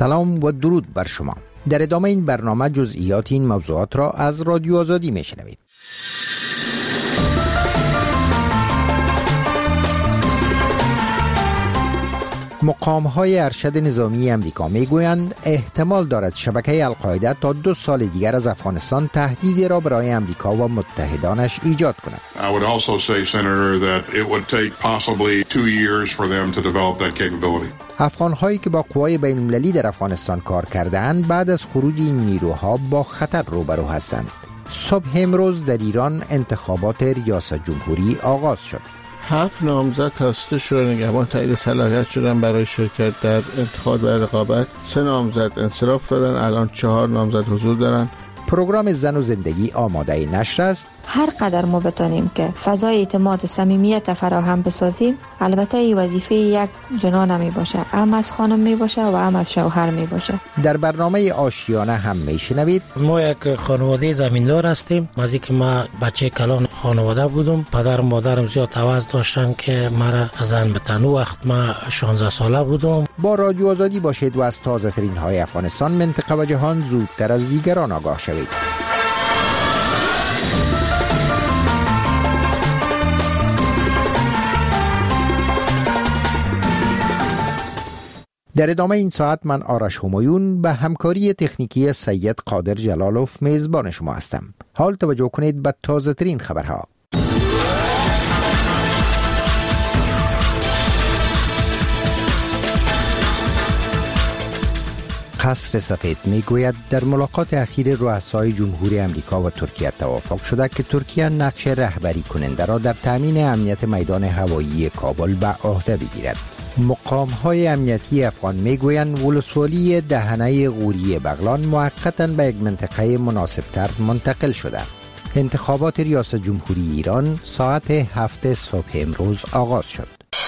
سلام و درود بر شما. در ادامه این برنامه جزئیات این موضوعات را از رادیو آزادی میشنوید. مقام‌های ارشد نظامی امریکا میگویند احتمال دارد شبکه القاعده تا 2 سال دیگر از افغانستان تهدیدی را برای امریکا و متحدانش ایجاد کند. I would also say, Senator, that it would take possibly 2 years for them to develop that capability. افغان‌هایی که با قوای بین‌المللی در افغانستان کار کرده‌اند بعد از خروج این نیروها با خطر روبرو هستند. صبح امروز در ایران انتخابات ریاست جمهوری آغاز شد. 7 نامزد توسط شورای نگهبان تایید صلاحیت شدن برای شرکت در انتخابات و رقابت. 3 نامزد انصراف دادن، الان 4 نامزد حضور دارن. پروگرام زن و زندگی آماده نشر است. هر قدر ما بتونیم که فضای اعتماد و صمیمیت فراهم بسازیم، البته این وظیفه یک جنان می باشه، هم از خانم می باشه و هم از شوهر می باشه. در برنامه آشیانه هم میشنوید ما یک خانواده زمیندار هستیم. از اینکه ما بچه کلان خانواده بودم، پدر و مادرم زیاد عوض داشتن که مرا زن بتن. وقت ما 16 ساله بودم. با رادیو آزادی باشید و از تازه ترین های افغانستان، منطقه و جهان زودتر از دیگران آگاه شوید. در ادامه این ساعت من آرش همایون به همکاری تکنیکی سید قادر جلالوف میزبان شما هستم. حال توجه کنید به تازه ترین خبرها. قصر سفید میگوید در ملاقات اخیر رؤسای جمهوری امریکا و ترکیه توافق شده که ترکیه نقش رهبری کننده را در تامین امنیت میدان هوایی کابل به عهده بگیرد. مقام‌های امنیتی افغان میگویند ولسوالی دهنه غوری بغلان موقتاً به یک منطقه مناسبتر منتقل شده. انتخابات ریاست جمهوری ایران ساعت 7 صبح امروز آغاز شد.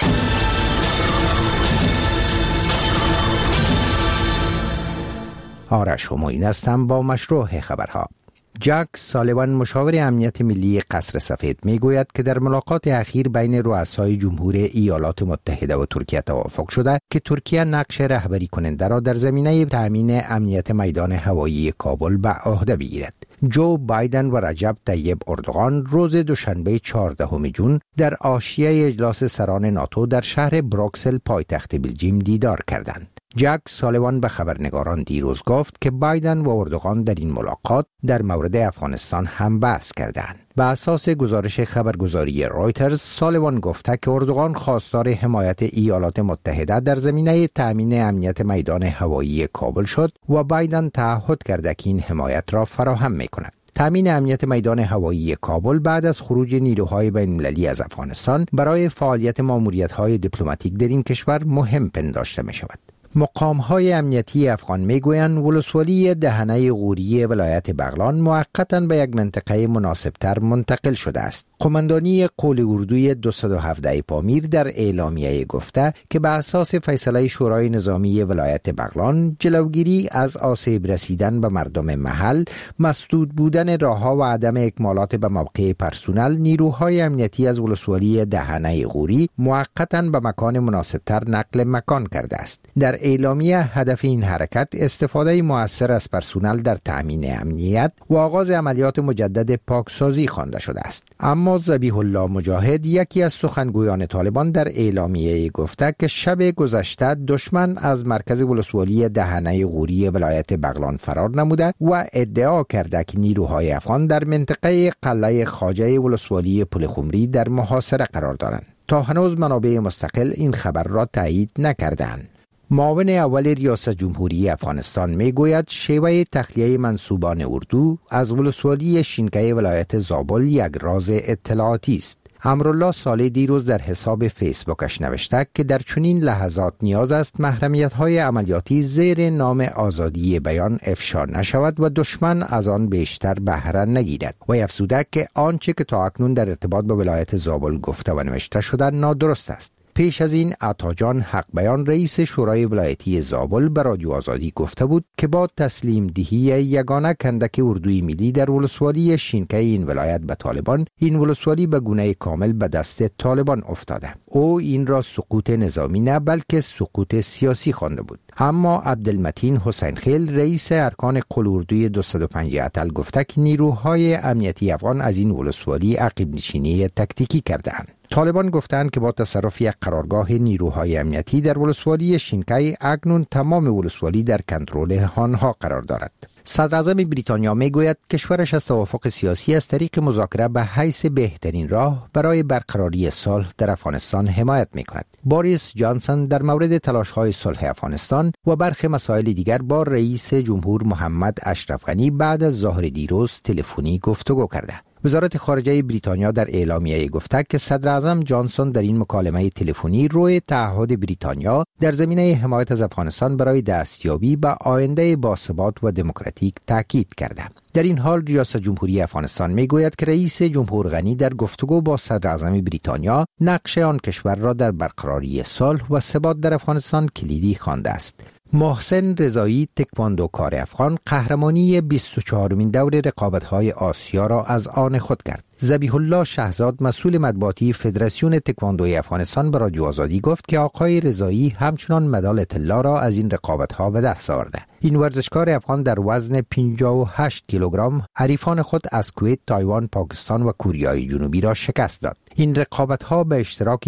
آرش همایون هستم با مشروع خبرها. جک سالیوان مشاور امنیت ملی قصر سفید میگوید که در ملاقات اخیر بین رؤسای جمهور ایالات متحده و ترکیه توافق شده که ترکیه نقش رهبری کننده را در زمینه تامین امنیت میدان هوایی کابل به عهده بگیرد. جو بایدن و رجب طیب اردوغان روز دوشنبه 14 ژوئن در حاشیه اجلاس سران ناتو در شهر بروکسل پایتخت بلژیم دیدار کردند. جک سالیوان به خبرنگاران دیروز گفت که بایدن و اردوغان در این ملاقات در مورد افغانستان هم بحث کردند. به اساس گزارش خبرگزاری رایترز، سالیوان گفته که اردوغان خواستار حمایت ایالات متحده در زمینه تأمین امنیت میدان هوایی کابل شد و بایدن تعهد کرده که این حمایت را فراهم می‌کند. تأمین امنیت میدان هوایی کابل بعد از خروج نیروهای بین‌المللی از افغانستان برای فعالیت ماموریت‌های دیپلماتیک در این کشور مهم پنداشته می‌شود. مقام‌های امنیتی افغان میگویند ولسوالی دهنه غوری ولایت بغلان موقتاً به یک منطقه مناسبتر منتقل شده است. قماندانی قول اردوی 217 پامیر در اعلامیه گفته که به اساس فیصله شورای نظامی ولایت بغلان جلوگیری از آسیب رسیدن به مردم محل، مسدود بودن راهها و عدم اکمالات به موقع پرسونل، نیروهای امنیتی از ولسوالی دهنه غوری موقتاً به مکان مناسبتر نقل مکان کرده است. در اعلامیه هدف این حرکت استفاده مؤثر از پرسونل در تأمین امنیت و آغاز عملیات مجدد پاکسازی خوانده شده است. اما ذبیح الله مجاهد، یکی از سخنگویان طالبان، در اعلامیه گفته که شب گذشته دشمن از مرکز ولسوالی دهنه غوری ولایت بغلان فرار نموده و ادعا کرده که نیروهای افغان در منطقه قلعه خواجه ولسوالی پلخمری در محاصره قرار دارند. تا هنوز منابع مستقل این خبر را تایید نکردند. معاون اول ریاست جمهوری افغانستان میگوید شیوه تخلیه منسوبان اردو از ولسوالی شینکای ولایت زابل یک راز اطلاعاتی است. امرالله صالح دیروز در حساب فیسبوکش نوشته که در چنین لحظات نیاز است محرمیت‌های عملیاتی زیر نام آزادی بیان افشا نشود و دشمن از آن بیشتر بهره نگیرد و افزوده که آنچه که تا اکنون در ارتباط با ولایت زابل گفته و نوشته شده نادرست است. پیش از این عطاجان حق بیان رئیس شورای ولایتی زابل به رادیو آزادی گفته بود که با تسلیم دهی یگانه کندک اردوی ملی در ولسوالی شینکه این ولایت به طالبان، این ولسوالی به گونه کامل به دست طالبان افتاده. او این را سقوط نظامی نه بلکه سقوط سیاسی خوانده بود. اما عبدالمتین حسین خیل رئیس ارکان قل اردوی 205 اتل گفته که نیروهای امنیتی افغان از این ولسوالی عقب نشینی تکتیکی کردند. طالبان گفتند که با تصرف یک قرارگاه نیروهای امنیتی در ولسوالی شینکای اکنون تمام ولسوالی در کنترل آنها قرار دارد. صدر اعظم بریتانیا می گوید کشورش از توافق سیاسی از طریق مذاکره به حیث بهترین راه برای برقراری صلح در افغانستان حمایت می کند. بوریس جانسون در مورد تلاش‌های صلح افغانستان و برخی مسائل دیگر با رئیس جمهور محمد اشرف غنی بعد از ظهر دیروز تلفنی گفتگو کرده. وزارت خارجه بریتانیا در اعلامیه گفته که صدر اعظم جانسون در این مکالمه تلفنی روی تعهد بریتانیا در زمینه حمایت از افغانستان برای دستیابی به آینده باثبات و دموکراتیک تاکید کرده. در این حال ریاست جمهوری افغانستان میگوید که رئیس جمهور غنی در گفتگو با صدر اعظم بریتانیا نقش آن کشور را در برقراری صلح و ثبات در افغانستان کلیدی خوانده است. محسن رضایی تکواندوکار افغان قهرمانی 24مین دور رقابت‌های آسیا را از آن خود کرد. ذبیح الله شهزاد مسئول مطبوعاتی فدراسیون تکواندوی افغانستان به رادیو آزادی گفت که آقای رضایی همچنان مدال طلا را از این رقابت‌ها به دست آورده. این ورزشکار افغان در وزن 58 کیلوگرم حریفان خود از کویت، تایوان، پاکستان و کوریای جنوبی را شکست داد. این رقابت‌ها به اشتراک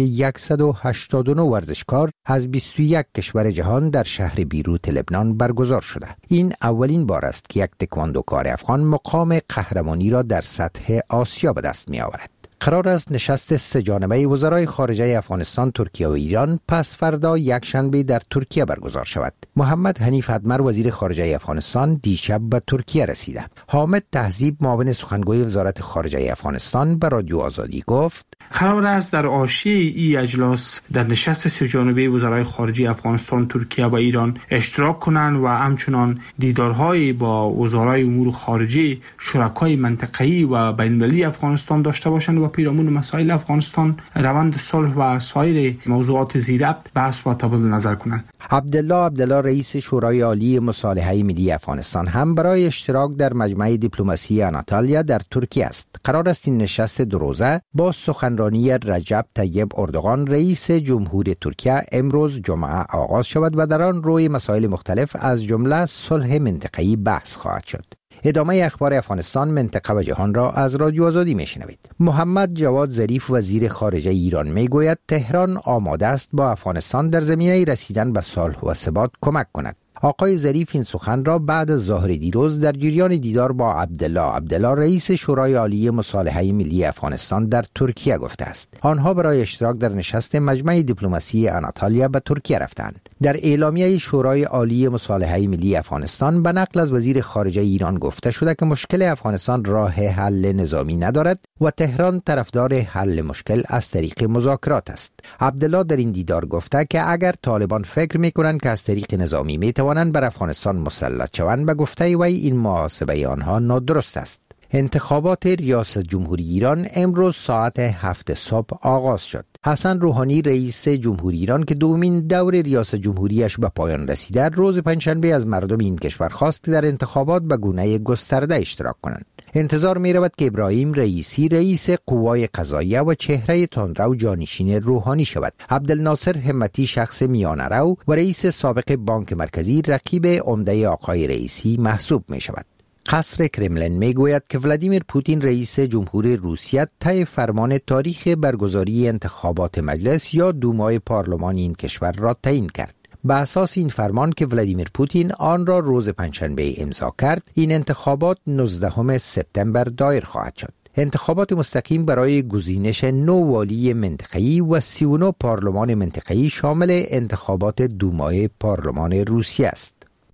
189 ورزشکار از 21 کشور جهان در شهر بیروت لبنان برگزار شده. این اولین بار است که یک تکواندوکار افغان مقام قهرمانی را در سطح آسیا به دست می آورد. قرار است نشست سه جانبه وزرای خارجه افغانستان، ترکیه و ایران پس فردا یک شنبه در ترکیه برگزار شود. محمد حنیف ادمر وزیر خارجه افغانستان دیشب به ترکیه رسیده. حامد تهذیب معاون سخنگوی وزارت خارجه افغانستان به رادیو آزادی گفت قرار است در حاشیه این اجلاس در نشست سه جانبه وزرای خارجه افغانستان، ترکیه و ایران اشتراک کنند و همچنان دیدارهای با وزرای امور خارجه شرکای منطقه‌ای و بین‌المللی افغانستان داشته باشند و پیرامون مسائل افغانستان، روند صلح و سایر موضوعات زیربط بحث و تبادل نظر کنند. عبدالله رئیس شورای عالی مصالحه ملی افغانستان هم برای اشتراک در مجمع دیپلماسی آناتالیا در ترکیه است. قرار است این نشست دو روزه با سخنرانی رجب طیب اردوغان رئیس جمهور ترکیه امروز جمعه آغاز شود و در آن روی مسائل مختلف از جمله صلح منطقه‌ای بحث خواهد شد. ادامه اخبار افغانستان، منطقه و جهان را از رادیو آزادی میشنوید. محمد جواد ظریف وزیر خارجه ایران میگوید تهران آماده است با افغانستان در زمینه رسیدن به صلح و ثبات کمک کند. آقای ظریف این سخن را بعد از ظهر دیروز در جریان دیدار با عبدالله رئیس شورای عالی مصالحه ملی افغانستان در ترکیه گفته است. آنها برای اشتراک در نشست مجمع دیپلماسی آناتالیا به ترکیه رفتند. در اعلامیه شورای عالی مصالحه ملی افغانستان به نقل از وزیر خارجه ایران گفته شده که مشکل افغانستان راه حل نظامی ندارد و تهران طرفدار حل مشکل از طریق مذاکرات است. عبدالله در این دیدار گفته که اگر طالبان فکر می‌کنند که از طریق نظامی می‌توانند بر افغانستان مسلط شوند، به گفته وی این محاسبه آنها نادرست است. انتخابات ریاست جمهوری ایران امروز ساعت 7 صبح آغاز شد. حسن روحانی رئیس جمهوری ایران که دومین دور ریاست جمهوریش به پایان رسیده، روز پنجشنبه از مردم این کشور خواست که در انتخابات به گونه گسترده اشتراک کنند. انتظار می رود که ابراهیم رئیسی رئیس قوای قضاییه و چهره تندرو جانشین روحانی شود. عبدالناصر همتی شخص میانه‌رو و رئیس سابق بانک مرکزی رقیب عمده آقای رئیسی محسوب می شود. قصر کرملین می گوید که ولادیمیر پوتین رئیس جمهور روسیه طی فرمان تاریخ برگزاری انتخابات مجلس یا دومای پارلمان این کشور را تعیین کرد. به اساس این فرمان که ولادیمیر پوتین آن را روز پنجشنبه امضا کرد، این انتخابات 19 سپتامبر دایر خواهد شد. انتخابات مستقیم برای گزینش 9 والی منطقه‌ای و 39 پارلمان منطقه‌ای شامل انتخابات دومای پارلمان روسیه است.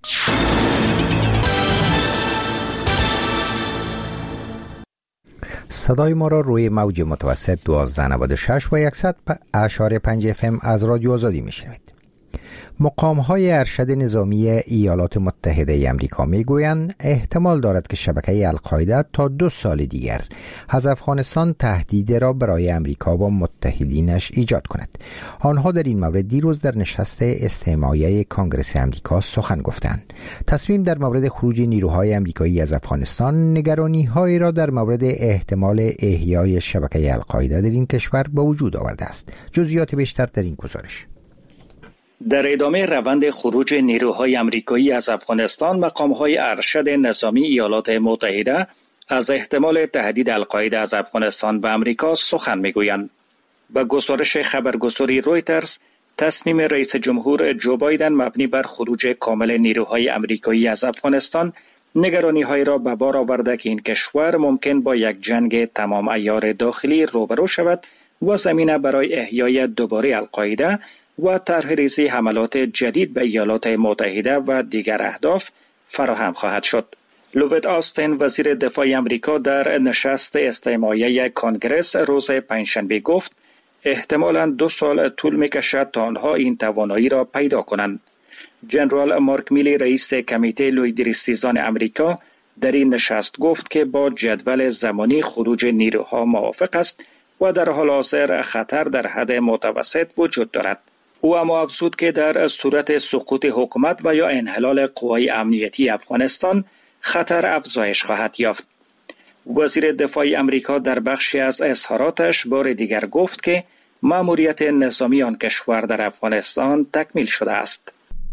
صدای ما را روی موج متوسط 1296 و 100.5 FM از رادیو آزادی میشنوید. مقام‌های ارشد نظامی ایالات متحده ای آمریکا میگویند احتمال دارد که شبکه القاعده تا 2 سال دیگر از افغانستان تهدید را برای آمریکا و متحدینش ایجاد کند. آنها در این مورد دیروز در نشست استماعیه کانگرس آمریکا سخن گفتند. تصمیم در مورد خروج نیروهای آمریکایی از افغانستان نگرانی‌هایی را در مورد احتمال احیای شبکه القاعده در این کشور به وجود آورده است. جزئیات بیشتر در این گزارش. در ادامه روند خروج نیروهای آمریکایی از افغانستان، مقام‌های ارشد نظامی ایالات متحده از احتمال تهدید القاعده از افغانستان به آمریکا سخن می‌گویند. به گزارش خبرگزاری رویترز، تصمیم رئیس جمهور جو بایدن مبنی بر خروج کامل نیروهای آمریکایی از افغانستان نگرانی‌های را به بار آورده که این کشور ممکن با یک جنگ تمام عیار داخلی روبرو شود و زمینه برای احیای دوباره القاعده و طرح ریزی حملات جدید به ایالات متحده و دیگر اهداف فراهم خواهد شد. لوید آستین، وزیر دفاع آمریکا، در نشست استماعیه کانگرس روز پنجشنبه گفت احتمالاً 2 سال طول می‌کشد تا آنها این توانایی را پیدا کنند. جنرال مارک میلی، رئیس کمیته لویدریستیزان آمریکا، در این نشست گفت که با جدول زمانی خروج نیروها موافق است و در حال حاضر خطر در حد متوسط وجود دارد. او اما افزود که در صورت سقوط حکومت و یا انحلال قوای امنیتی افغانستان خطر افزایش خواهد یافت. وزیر دفاع آمریکا در بخشی از اظهاراتش بار دیگر گفت که مأموریت نظامی آن کشور در افغانستان تکمیل شده است.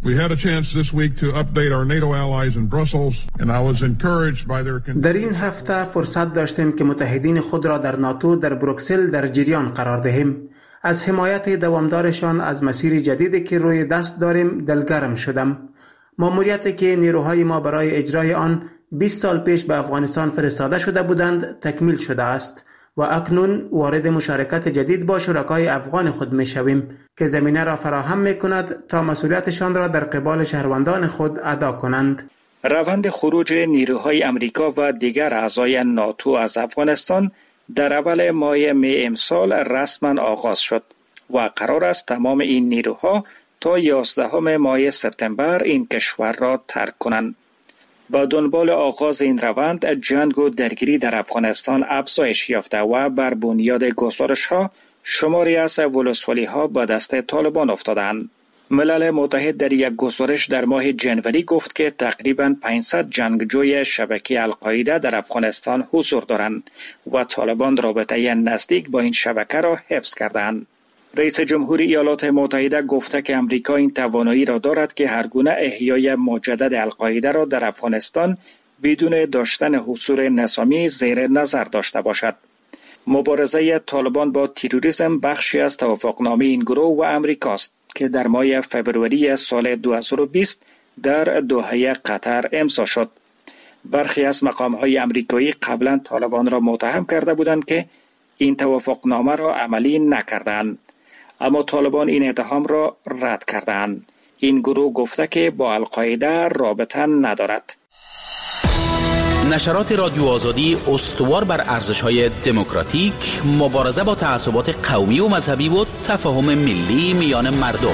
در این هفته فرصت داشتیم که متحدین خود را در ناتو در بروکسل در جریان قرار دهیم. از حمایت دوامدارشان از مسیر جدیدی که روی دست داریم دلگرم شدم. مأموریتی که نیروهای ما برای اجرای آن 20 سال پیش به افغانستان فرستاده شده بودند تکمیل شده است و اکنون وارد مشارکت جدید با شرکای افغان خود می شویم که زمینه را فراهم می کند تا مسئولیتشان را در قبال شهروندان خود ادا کنند. روند خروج نیروهای آمریکا و دیگر اعضای ناتو از افغانستان در اول ماه می امسال رسما آغاز شد و قرار است تمام این نیروها تا 11 ماه سپتامبر این کشور را ترک کنند. با دنبال آغاز این روند، جنگ و درگیری در افغانستان افزایش یافته و بر بنیاد گزارش‌ها شماری از ولسوالی‌ها به دست طالبان افتادند. ملل متحد در یک گزارش در ماه جنوری گفت که تقریباً 500 جنگجوی شبکه القاعده در افغانستان حضور دارند و طالبان رابطه نزدیک با این شبکه را حفظ کردند. رئیس جمهور ایالات متحده گفته که آمریکا این توانایی را دارد که هر گونه احیای مجدد القاعده را در افغانستان بدون داشتن حضور نظامی زیر نظر داشته باشد. مبارزه طالبان با تروریسم بخشی از توافقنامه این گروه و آمریکاست که در ماه فوریه سال 2020 در دوحه قطر امضا شد. برخی از مقام‌های آمریکایی قبلا طالبان را متهم کرده بودند که این توافقنامه را عملی نکردند، اما طالبان این اتهام را رد کردند. این گروه گفته که با القاعده رابطه ندارد. نشرات رادیو آزادی استوار بر ارزش‌های دموکراتیک، مبارزه با تعصبات قومی و مذهبی و تفاهم ملی میان مردم.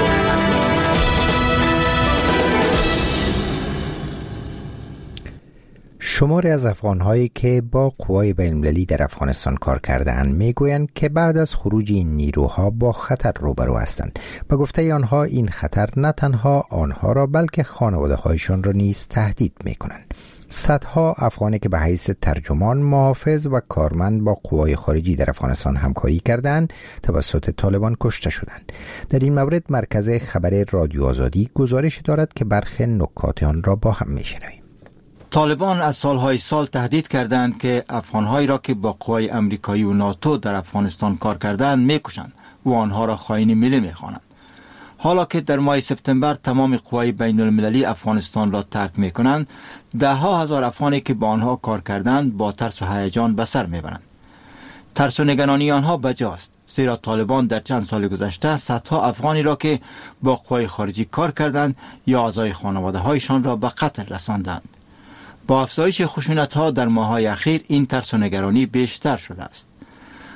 شماری از افغان‌هایی که با قوای بین‌المللی در افغانستان کار کرده‌اند می‌گویند که بعد از خروج این نیروها با خطر روبرو هستند. به گفته آنها این خطر نه تنها آنها را بلکه خانواده‌هایشان را نیز تهدید می‌کنند. صدها افغانی که به حیث ترجمان، محافظ و کارمند با قوای خارجی در افغانستان همکاری کردند توسط طالبان کشته شدند. در این مورد مرکز خبر رادیو آزادی گزارش دارد که برخی نکات آن را با هم می‌شنویم. طالبان از سالهای سال تهدید کردند که افغانهایی را که با قوای امریکایی و ناتو در افغانستان کار کردند میکشند و آنها را خائن ملی میخوانند. حالا که در ماه سپتامبر تمام قوای بین المللی افغانستان را ترک میکنند، ده ها هزار افغانی که با آنها کار کردند با ترس و هیجان به سر میبرند. ترس و نگرانی آنها بجاست، زیرا طالبان در چند سال گذشته صدها افغانی را که با قوای خارجی کار کردند یا اعضای خانواده هایشان را به قتل رساندند. با افزایش خشونت‌ها در ماه‌های اخیر این ترس و نگرانی بیشتر شده است.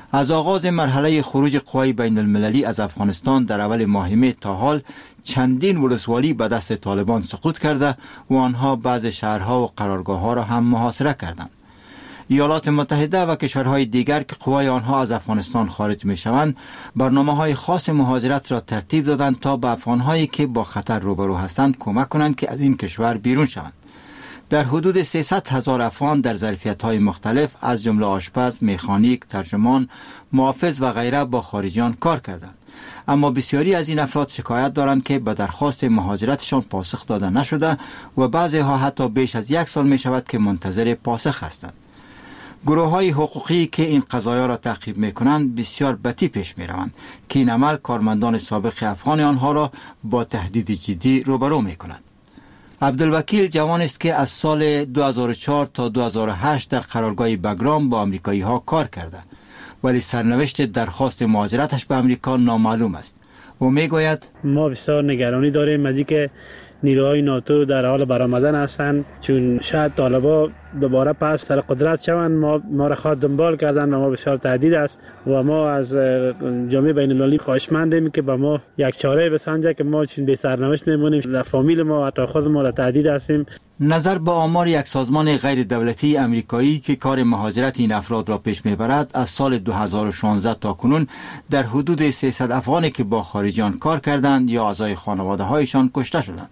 از آغاز مرحله خروج قوای بین المللی از افغانستان در اول ماه می تا حال چندین ولسوالی به دست طالبان سقوط کرده و آنها بعض شهرها و قرارگاه ها را هم محاصره کردند. ایالات متحده و کشورهای دیگر که قوای آنها از افغانستان خارج می شوند برنامه‌های خاص مهاجرت را ترتیب دادند تا به افغانهایی که با خطر روبرو هستند کمک کنند که از این کشور بیرون شوند. در حدود 300,000 افغان در ظرفیت‌های مختلف از جمله آشپز، مکانیک، ترجمان، محافظ و غیره با خارجیان کار کردند. اما بسیاری از این افراد شکایت دارند که به درخواست مهاجرتشان پاسخ داده نشده و بعضی‌ها حتی بیش از 1 سال می شود که منتظر پاسخ هستند. گروه‌های حقوقی که این قضایا را تعقیب می‌کنند بسیار بدی پیش می‌روند که این عمل کارمندان سابق افغان آنها را با تهدید جدی روبرو می‌کند. عبدالوکیل جوان است که از سال 2004 تا 2008 در قرارگاه بگرام با آمریکایی‌ها کار کرده ولی سرنوشت درخواست مهاجرتش به آمریکا نامعلوم است. او میگوید ما بسیار نگرانی داریم از اینکه نیروهای ناتو در حال برآمدن هستند، چون شاید طالبا دوباره پس سر قدرت شوند. ما را خواهد دنبال کردن و ما بسیار تهدید است و ما از جامعه بین المللی خواهشمندیم که به ما یک چاره بسنجه که ما چون بی سرنوشت میمونیم، در فامیل ما و حتی خود ما در تهدید هستیم. نظر به آمار یک سازمان غیر دولتی امریکایی که کار مهاجرت این افراد را پیش میبرد، از سال 2016 تا کنون در حدود 300 افغانی که با خارجیان کار کردند یا اعضای خانواده هایشان کشته شدند.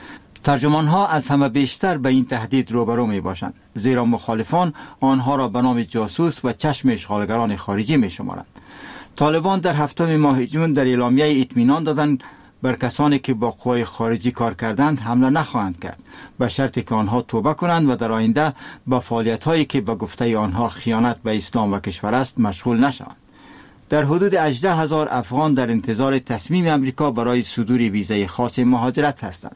ترجمان ها از همه بیشتر به این تهدید روبرو می باشند، زیرا مخالفان آنها را به نام جاسوس و چشم اشغالگران خارجی می شمارند. طالبان در 7 ماه جون در اعلامیه اطمینان دادند بر کسانی که با قوای خارجی کار کردند حمله نخواهند کرد، به شرطی که آنها توبه کنند و در آینده با فعالیت هایی که به گفته آنها خیانت به اسلام و کشور است مشغول نشوند. در حدود 18,000 افغان در انتظار تصمیم امریکا برای صدور ویزای خاص مهاجرت هستند.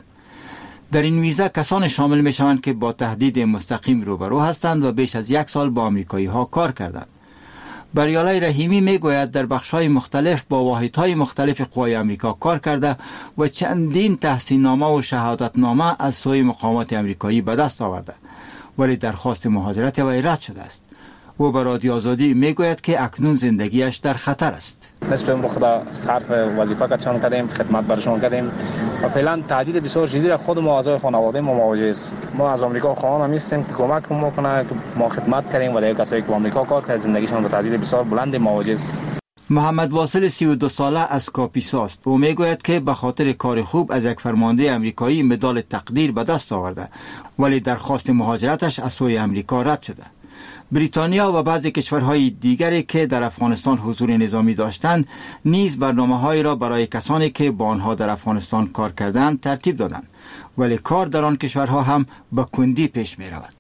در این ویزا کسان شامل می شوند که با تهدید مستقیم روبرو هستند و بیش از 1 سال با آمریکایی ها کار کردند. بریالای رحیمی می گوید در بخش‌های مختلف با واحدهای مختلف قوای آمریکا کار کرده و چندین تحصیلنامه و شهادتنامه از سوی مقامات آمریکایی به دست آورده ولی درخواست مهاجرت وی رد شده است. او به رادیو آزادی میگوید که اکنون زندگیش در خطر است. نسبت به خدا صرف وظیفه کردیم، کردیم، خدمت برشون کردیم و فعلا تهدید بسیار جدی را خود ما اعضای خانواده ما مواجه است. ما از آمریکا خواهان هستیم که کمک ما کنه که ما خدمت کردیم ولی کسایی که آمریکا کار کردن زندگیشون با تهدید بسیار بلند مواجه است. محمد واصل 32 ساله از کاپیسا است. او میگوید که به خاطر کار خوب از یک فرمانده امریکایی مدال تقدیر به دست آورده ولی درخواست مهاجرتش از سوی امریکا رد شده. بریتانیا و بعضی کشورهای دیگری که در افغانستان حضور نظامی داشتند نیز برنامه‌هایی را برای کسانی که با آنها در افغانستان کار کردند ترتیب دادند ولی کار در آن کشورها هم به کندی پیش می رود.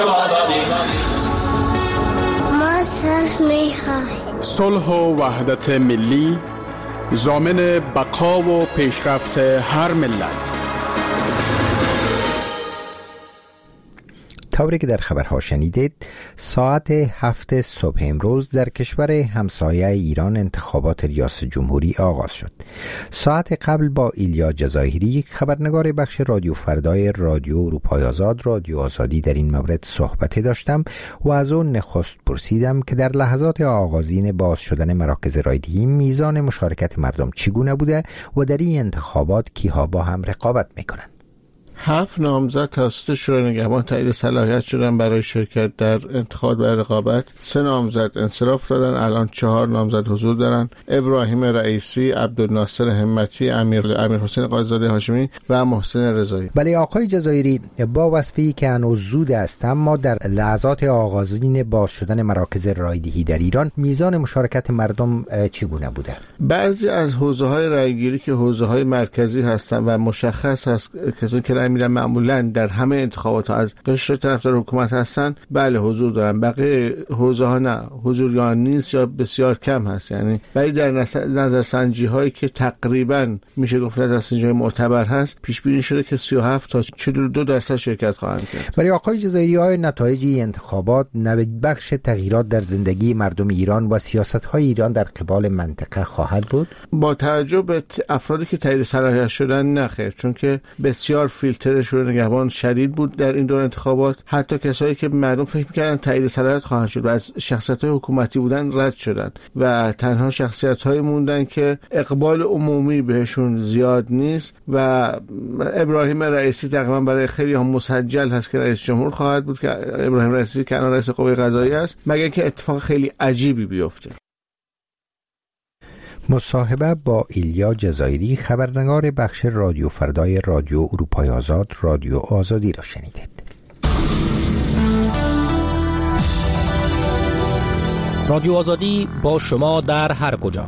ما صلح و وحدت ملی ضامن بقا و پیشرفت هر ملت. طوری که در خبرها شنیدید، ساعت 7 صبح امروز در کشور همسایه ایران انتخابات ریاست جمهوری آغاز شد. ساعت قبل با ایلیا جزایری، خبرنگار بخش رادیو فردای رادیو اروپای آزاد، رادیو آزادی، در این مورد صحبتی داشتم و از اون نخست پرسیدم که در لحظات آغازین باز شدن مراکز رایدهی میزان مشارکت مردم چگونه بوده و در این انتخابات کیها با هم رقابت میکنند. 7 نامزد توسط شورای نگهبان تایید صلاحیت شدن برای شرکت در انتخابات و رقابت. 3 نامزد انصراف دادن. الان 4 نامزد حضور دارن: ابراهیم رئیسی، عبدالناصر همتی، امیرحسین قاضی‌زاده هاشمی و محسن رضایی. ولی آقای جزایری، با وصفی که هنوز زود است اما در لحظات آغازین باز شدن مراکز رایدهی در ایران میزان مشارکت مردم چگونه بوده؟ بعضی از حوزه‌های رایگیری که حوزه‌های مرکزی هستند و مشخص است کسانی که میرن معمولا در همه انتخابات ها از قشر طرفدار حکومت هستن، بله حضور دارن. بقیه حوزه ها نه، حضور یا نیست یا بسیار کم هست. یعنی ولی در نظرسنجی هایی که تقریبا میشه گفت نظرسنجی های معتبر هست، پیش بینی شده که 37 تا 42% شرکت خواهند کرد. ولی آقای جزایری، های نتایج انتخابات نویدبخش تغییرات در زندگی مردم ایران و سیاست های ایران در قبال منطقه خواهد بود؟ با توجه به افرادی که تایید صلاحیت شدن نه خیر، چون که بسیار فیلتر فیلتر شورای نگهبان شدید بود در این دور انتخابات. حتی کسایی که مردم فکر می‌کردن تایید صلاحیت خواهند شد و از شخصیت‌های حکومتی بودن رد شدن و تنها شخصیت‌های موندن که اقبال عمومی بهشون زیاد نیست و ابراهیم رئیسی تقریبا برای خیلی هم مسجل هست که رئیس جمهور خواهد بود که ابراهیم رئیسی که الان رئیس قوه قضاییه است، مگر اینکه اتفاق خیلی عجیبی بیفته. مصاحبه با ایلیا جزایری، خبرنگار بخش رادیو فردای رادیو اروپای آزاد، رادیو آزادی را شنیدید. رادیو آزادی با شما در هر کجا.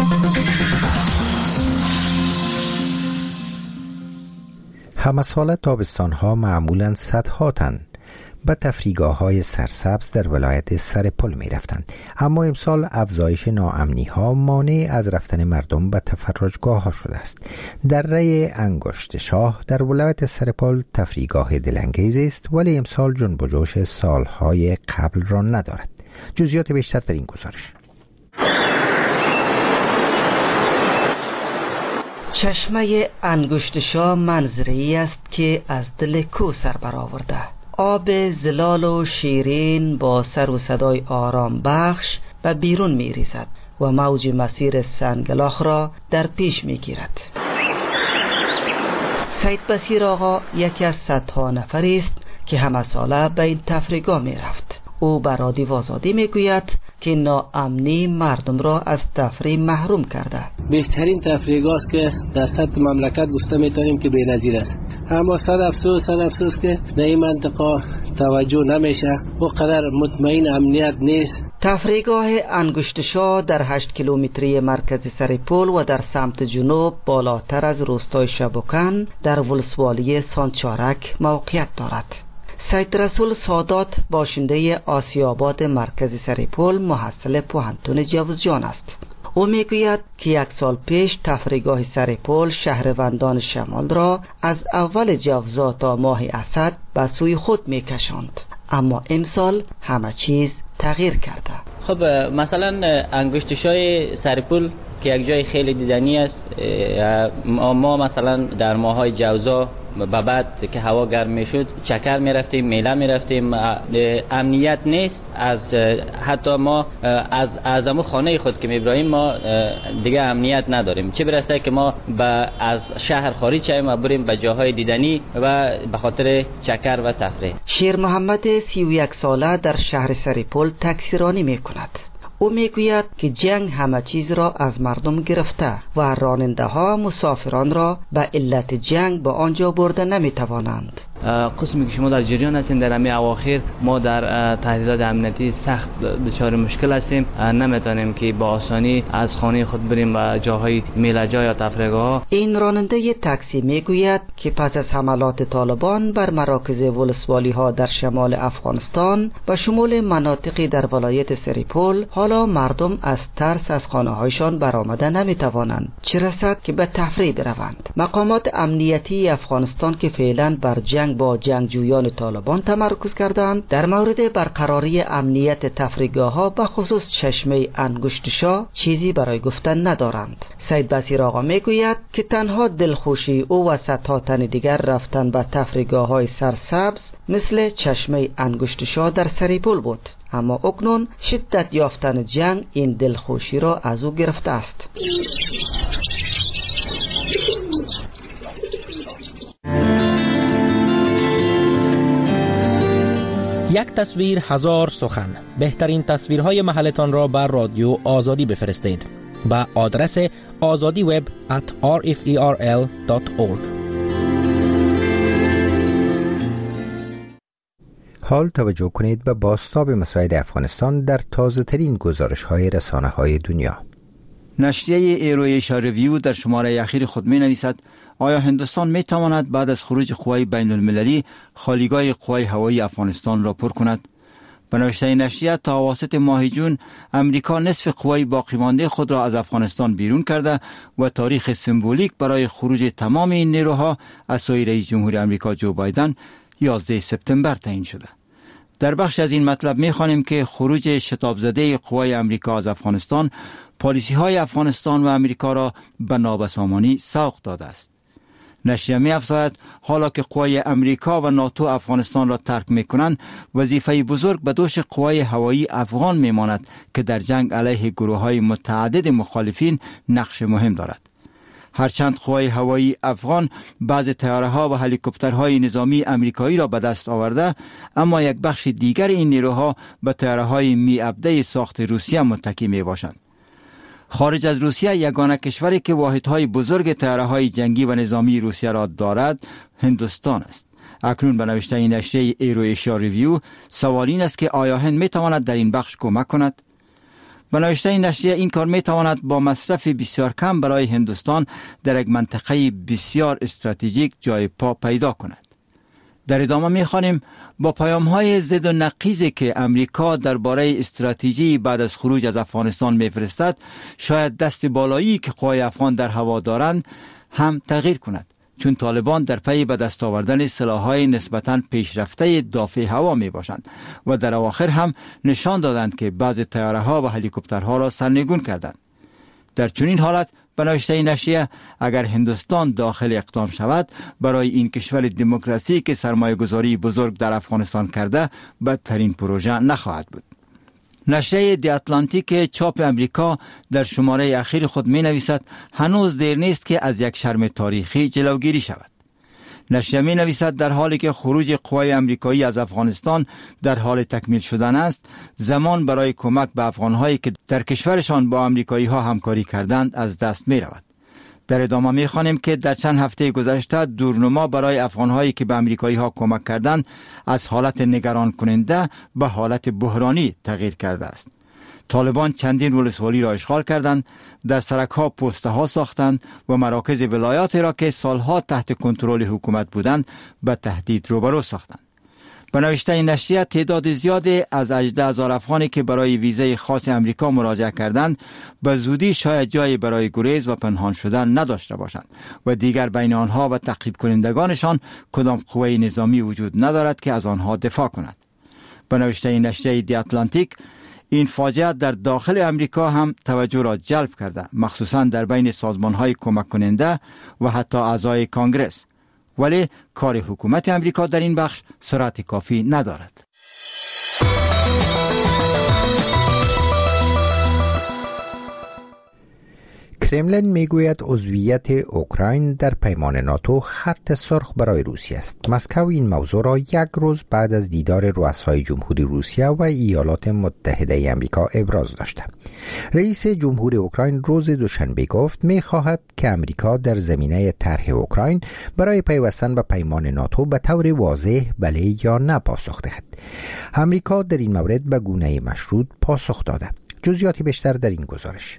همسال تابستان‌ها معمولاً صدها تن به تفریحگاه‌های سرسبز در ولایت سرپل می‌رفتند، اما امسال افزایش ناامنی‌ها مانع از رفتن مردم به تفرجگاه‌ها شده است. دره انگشت شاه در ولایت سرپل تفریحگاه دلانگیز است، ولی امسال جنب و جوش سال‌های قبل را ندارد. جزئیات بیشتر در این گزارش. چشمه انگشت شاه منظره‌ای است که از دل کو سر برآورده. آب زلال و شیرین با سر و صدای آرام بخش به بیرون می ریزد و موج مسیر سنگلاخ را در پیش می گیرد. سید بصیر آقا یکی از صدها نفری است که همه ساله به این تفریحگاه می رفت. او بر رادیو آزادی می گوید که ناامنی مردم را از تفریح محروم کرده. بهترین تفریحگاه است که در سطح مملکت گفته می توانیم که بی‌نظیر است، اما صد افسوس که در این منطقه توجه نمیشه و قدر مطمئن امنیت نیست. تفریحگاه انگشت شاه در 8 کیلومتری مرکز سرپل و در سمت جنوب بالاتر از روستای شبوکن در ولسوالی سانچارک موقعیت دارد. سید رسول سادات باشنده آسیاباد مرکز سرپل محصل پوهنتون جوزجان است. او میگوید که 1 سال پیش تفریحگاه سرپل شهروندان شمال را از اول جوزا تا ماه اسد به سوی خود میکشاند، اما امسال همه چیز تغییر کرده. خب مثلا انگشت شاه سرپل که یک جای خیلی دیدنی است، ما مثلا در ماهای جوزا به بعد که هوا گرم میشد چکر میرفتیم، میله میرفتیم، امنیت نیست. از حتی ما از امو خانه خود که میبراییم ما دیگه امنیت نداریم، چه برسه که ما از شهر خارج شویم و بریم به جاهای دیدنی و به خاطر چکر و تفریح. شیر محمد 31 ساله در شهر سرپل تکثیرانی میکند. او میگوید که جنگ همه چیز را از مردم گرفته و راننده ها مسافران را به علت جنگ به آنجا برده نمیتوانند. قسمی که شما در جریان هستیم، در همین اواخر ما در تهدیدات امنیتی سخت دچار مشکل هستیم، نمیتونیم که با آسانی از خانه خود بریم به جاهای میله‌جا یا تفریحگاه. این راننده تاکسی میگوید که پس از حملات طالبان بر مراکز ولسوالی ها در شمال افغانستان و شمول مناطقی در ولایت سرپل، حالا مردم از ترس از خانه هایشان برآمده نمیتوانند، چه رسد که به تفریح بروند. مقامات امنیتی افغانستان که فعلا بر جنگ با جنگجویان طالبان تمرکز کردند، در مورد برقراری امنیت تفریحگاه‌ها به خصوص چشمه انگشت شاه چیزی برای گفتن ندارند. سید بصیر آقا میگوید که تنها دلخوشی او و صدها تن دیگر رفتن به تفریحگاه‌های سرسبز مثل چشمه انگشت شاه در سرپل بود، اما اکنون شدت یافتن جنگ این دلخوشی را از او گرفته است. یک تصویر هزار سخن. بهترین تصویرهای محلتان را بر رادیو آزادی بفرستید با آدرس azadiweb@rferl.org. حال توجه کنید به بازتاب مسائل افغانستان در تازه ترین گزارش های رسانه های دنیا. نشریه ایرویشا ریویو در شماره اخیر خود می نویسد آیا هندوستان می تواند بعد از خروج قوای بین المللی خالیگاه قوای هوایی افغانستان را پر کند؟ به نوشته نشریه تا اواسط ماه جون امریکا نصف قوای باقی مانده خود را از افغانستان بیرون کرده و تاریخ سمبولیک برای خروج تمام این نیروها از سوی رئیس جمهور امریکا جو بایدن 11 سپتامبر تعیین شده. در بخش از این مطلب می‌خوانیم که خروج شتاب زده قوای امریکا از افغانستان پالیسی‌های افغانستان و امریکا را به نابسامانی سوق داده است. نشریه می افزاید حالا که قوای امریکا و ناتو افغانستان را ترک می کنند، وظیفه بزرگ به دوش قوای هوایی افغان می ماند که در جنگ علیه گروه های متعدد مخالفین نقش مهم دارد. هرچند قوای هوایی افغان بعض طیاره ها و هلیکوپترهای نظامی امریکایی را به دست آورده، اما یک بخش دیگر این نیروها به طیاره های می ابده ساخت روسیه متکی می باشند. خارج از روسیه یگانه کشوری که واحدهای بزرگ طیاره‌های جنگی و نظامی روسیه را دارد هندوستان است. اکنون به نوشته این نشریه ایرو ایشیا ریویو سوال این است که آیا هند میتواند در این بخش کمک کند؟ به نوشته این نشریه این کار میتواند با مصرف بسیار کم برای هندوستان در یک منطقه بسیار استراتژیک جای پا پیدا کند. در ادامه می‌خوانیم با پیام‌های ضد و نقیزی که امریکا درباره استراتژی بعد از خروج از افغانستان می‌فرستد، شاید دست بالایی که قوای افغان در هوا دارند هم تغییر کند، چون طالبان در پی به دست آوردن سلاح‌های نسبتاً پیشرفته دافع هوا میباشند و در اواخر هم نشان دادند که بعض طیاره‌ها و هلیکوپترها را سرنگون کردند. در چنین حالت به نوشته نشریه اگر هندوستان داخل اقدام شود، برای این کشور دموکراسی که سرمایه گذاری بزرگ در افغانستان کرده بدترین پروژه نخواهد بود. نشریه دی اتلانتیک چاپ امریکا در شماره اخیر خود می نویسد هنوز دیر نیست که از یک شرم تاریخی جلوگیری شود. نشریه می نویسد در حالی که خروج قوای امریکایی از افغانستان در حال تکمیل شدن است، زمان برای کمک به افغانهایی که در کشورشان با امریکایی ها همکاری کردند از دست می رود. در ادامه می خوانیم که در چند هفته گذشته دورنما برای افغانهایی که به امریکایی ها کمک کردند از حالت نگران کننده به حالت بحرانی تغییر کرده است. طالبان چندین ولسوالی را اشغال کردند، در سرک‌ها پست‌ها ساختند و مراکز ولایات را که سالها تحت کنترل حکومت بودند به تهدید روبرو ساختند. به نوشته این نشریه تعداد زیادی از 18,000 افغانی که برای ویزای خاص امریکا مراجعه کردند به زودی شاید جایی برای گریز و پنهان شدن نداشته باشند و دیگر بین آنها و تعقیب کنندگانشان کدام قوه نظامی وجود ندارد که از آنها دفاع کند. به نوشته این نشریه دی اتلانتیک این فاجعه در داخل امریکا هم توجه را جلب کرده، مخصوصاً در بین سازمان‌های کمک کننده و حتی اعضای کانگرس. ولی کار حکومت امریکا در این بخش سرعت کافی ندارد. کرملین میگوید عضویت اوکراین در پیمان ناتو خط سرخ برای روسیه است. مسکو این موضوع را یک روز بعد از دیدار رؤسای جمهوری روسیه و ایالات متحده آمریکا ابراز داشته. رئیس جمهور اوکراین روز دوشنبه گفت می‌خواهد که آمریکا در زمینه طرح اوکراین برای پیوستن به پیمان ناتو به طور واضح بله یا نه پاسخ دهد. آمریکا در این مورد به گونه مشروط پاسخ داده. جزئیات بیشتر در این گزارش.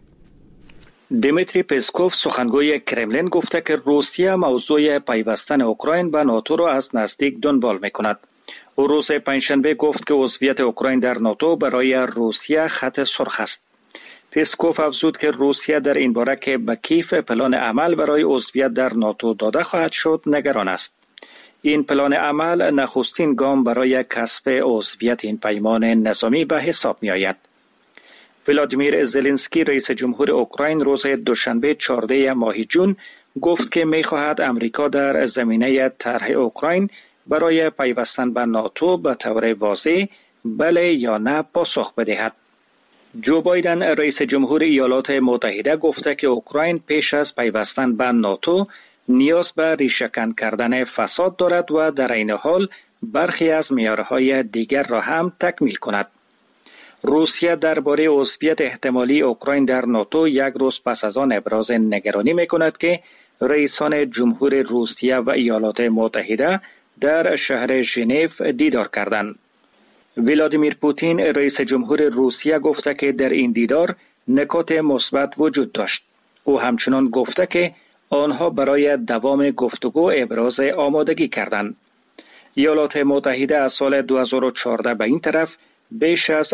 دیمیتری پسکوف سخنگوی کرملین گفته که روسیه موضوع پیوستن اوکراین به ناتو را از نزدیک دنبال می‌کند. او روز پنجشنبه گفت که عضویت اوکراین در ناتو برای روسیه خط سرخ است. پسکوف افزود که روسیه در این باره که به کیف پلان عمل برای عضویت در ناتو داده خواهد شد نگران است. این پلان عمل نخستین گام برای کسب عضویت این پیمان نظامی به حساب می‌آید. ولادیمیر زلنسکی رئیس جمهور اوکراین روز دوشنبه 14 ماه جون گفت که می‌خواهد امریکا در زمینه طرح اوکراین برای پیوستن به ناتو به طور واضح بله یا نه پاسخ بدهد. جو بایدن رئیس جمهور ایالات متحده گفته که اوکراین پیش از پیوستن به ناتو نیاز به ریشه‌کن کردن فساد دارد و در این حال برخی از معیارهای دیگر را هم تکمیل کند. روسیه درباره عضویت احتمالی اوکراین در ناتو یک روز پس از آن ابراز نگرانی می‌کند که رئیسان جمهور روسیه و ایالات متحده در شهر ژنو دیدار کردند. ولادیمیر پوتین رئیس جمهور روسیه گفته که در این دیدار نکات مثبت وجود داشت. او همچنان گفته که آنها برای دوام گفتگو ابراز آمادگی کردند. ایالات متحده از سال 2014 به این طرف بیش از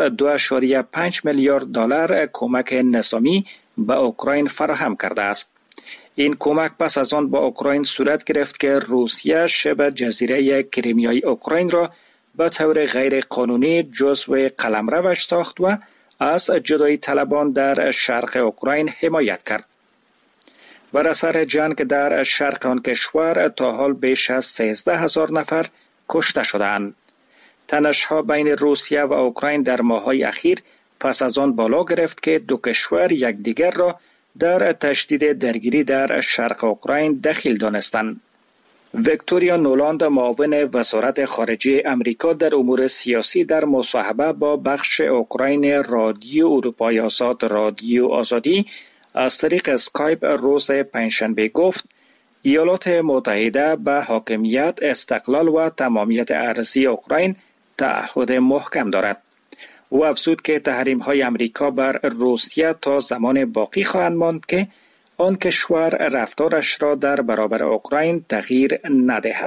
2.5 میلیارد دلار کمک نظامی به اوکراین فراهم کرده است. این کمک پس از آن با اوکراین صورت گرفت که روسیه شبه جزیره کریمیای اوکراین را به طور غیر قانونی جزو قلمروش ساخت و از جدایی طلبان در شرق اوکراین حمایت کرد. بر اثر جنگ در شرق آن کشور تا حال بیش از 13,000 نفر کشته شدند. تنش‌ها بین روسیه و اوکراین در ماه‌های اخیر پس از آن بالا گرفت که دو کشور یکدیگر را در تشدید درگیری در شرق اوکراین دخیل دانستند. ویکتوریا نولاند، معاون وزارت خارجه امریکا در امور سیاسی، در مصاحبه با بخش اوکراین رادیو اروپای آزاد رادیو آزادی از طریق اسکایپ روز پنجشنبه گفت ایالات متحده به حاکمیت، استقلال و تمامیت ارضی اوکراین تعهد محکم دارد. او افزود که تحریم‌های امریکا بر روسیه تا زمان باقی خواهند ماند که آن کشور رفتارش را در برابر اوکراین تغییر ندهد.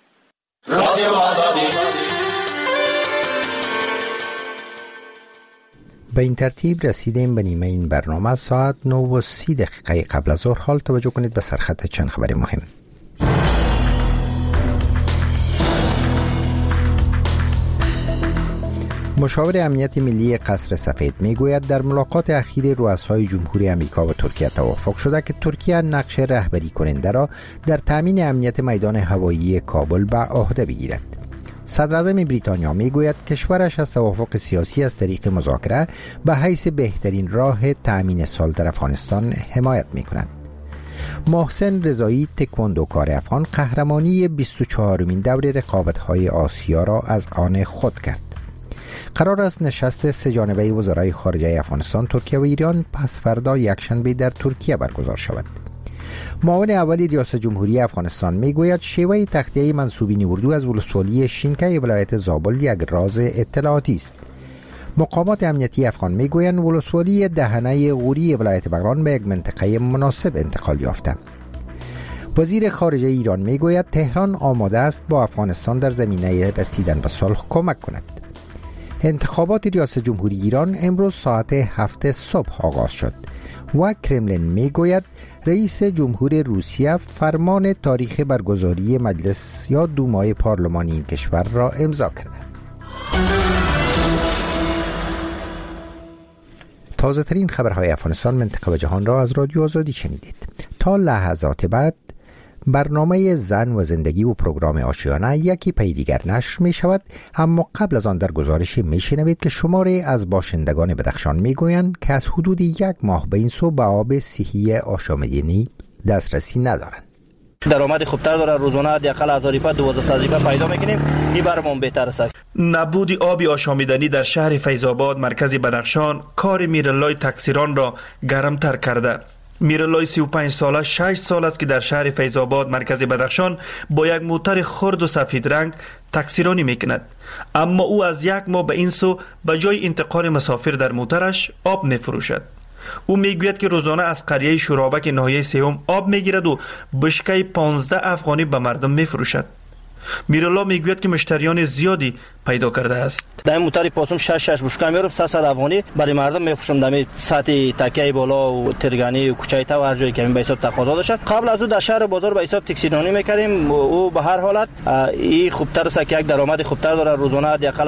به این ترتیب رسیدیم به نیمه این برنامه. ساعت 9:30 قبل از ظهر. حال توجه کنید به سرخط چند خبر مهم. مشاور امنیت ملی قصر سفید میگوید در ملاقات اخیر رؤسای جمهوری آمریکا و ترکیه توافق شده که ترکیه نقش رهبری کننده را در تامین امنیت میدان هوایی کابل به عهده بگیرد. صدراعظم بریتانیا میگوید کشورش از توافق سیاسی از طریق مذاکره به حیث بهترین راه تامین صلح در افغانستان حمایت میکند. محسن رضایی، تکواندوکار افغان، قهرمانی 24مین دور رقابت‌های آسیا را از آن خود کرد. قرار است نشست سه‌جانبه وزرای خارجه افغانستان، ترکیه و ایران پس فردا یکشنبه در ترکیه برگزار شود. معاون اولی ریاست جمهوری افغانستان میگوید شیوه تخلیه منسوبین اردو از ولسوالی شینکای ولایت زابل یک راز اطلاعاتی است. مقامات امنیتی افغان میگویند ولسوالی دهنه غوری ولایت بغلان به یک منطقه مناسب انتقال یافته. وزیر خارجه ایران میگوید تهران آماده است با افغانستان در زمینه رسیدن به صلح کمک کند. انتخابات ریاست جمهوری ایران امروز ساعت 7 صبح آغاز شد و کرملین میگوید رئیس جمهور روسیه فرمان تاریخ برگزاری مجلس یا دومای پارلمانی این کشور را امضا کرده. تازه ترین خبرهای افغانستان، منطقه و جهان را از رادیو آزادی شنیدید. تا لحظات بعد برنامه زن و زندگی و پروگرام آشیانه یکی پی دیگر نشر می شود، اما قبل از آن در گزارشی می شنوید که شماری از باشندگان بدخشان می گویند که از حدود 1 ماه به این سو به آب صحی آشامیدنی دسترسی ندارند. درآمد خوبتر داره، روزانه حداقل 1000 پیدا میکنیم. این برامون بهتر است. نبود آب آشامیدنی در شهر فیض‌آباد مرکز بدخشان کار میرلای تکثیران را گرمتر کرده. میرلای 35 ساله 6 سال است که در شهر فیض‌آباد مرکز بدخشان با یک موتر خرد و سفید رنگ تکثیرانی میکند، اما او از 1 ماه به این سو به جای انتقال مسافر در موترش آب میفروشد. او میگوید که روزانه از قریه شورابک ناحیه سیوم آب میگیرد و بشکه 15 افغانی به مردم میفروشد. میرالله میگوید که مشتریان زیادی پیدا کرده است. در موتر پاسم 6 بشکه میارم 300 افغانی برای مردم میفروشم. در سطح تکیه بالا و ترگانی و کوچه تا و هر جایی که به حساب تقاضا داشت. قبل از او در شهر بازار به حساب تاکسیرانی میکردیم. او به هر حالت این خوبتر است که یک درآمد خوبتر داره، روزانه حداقل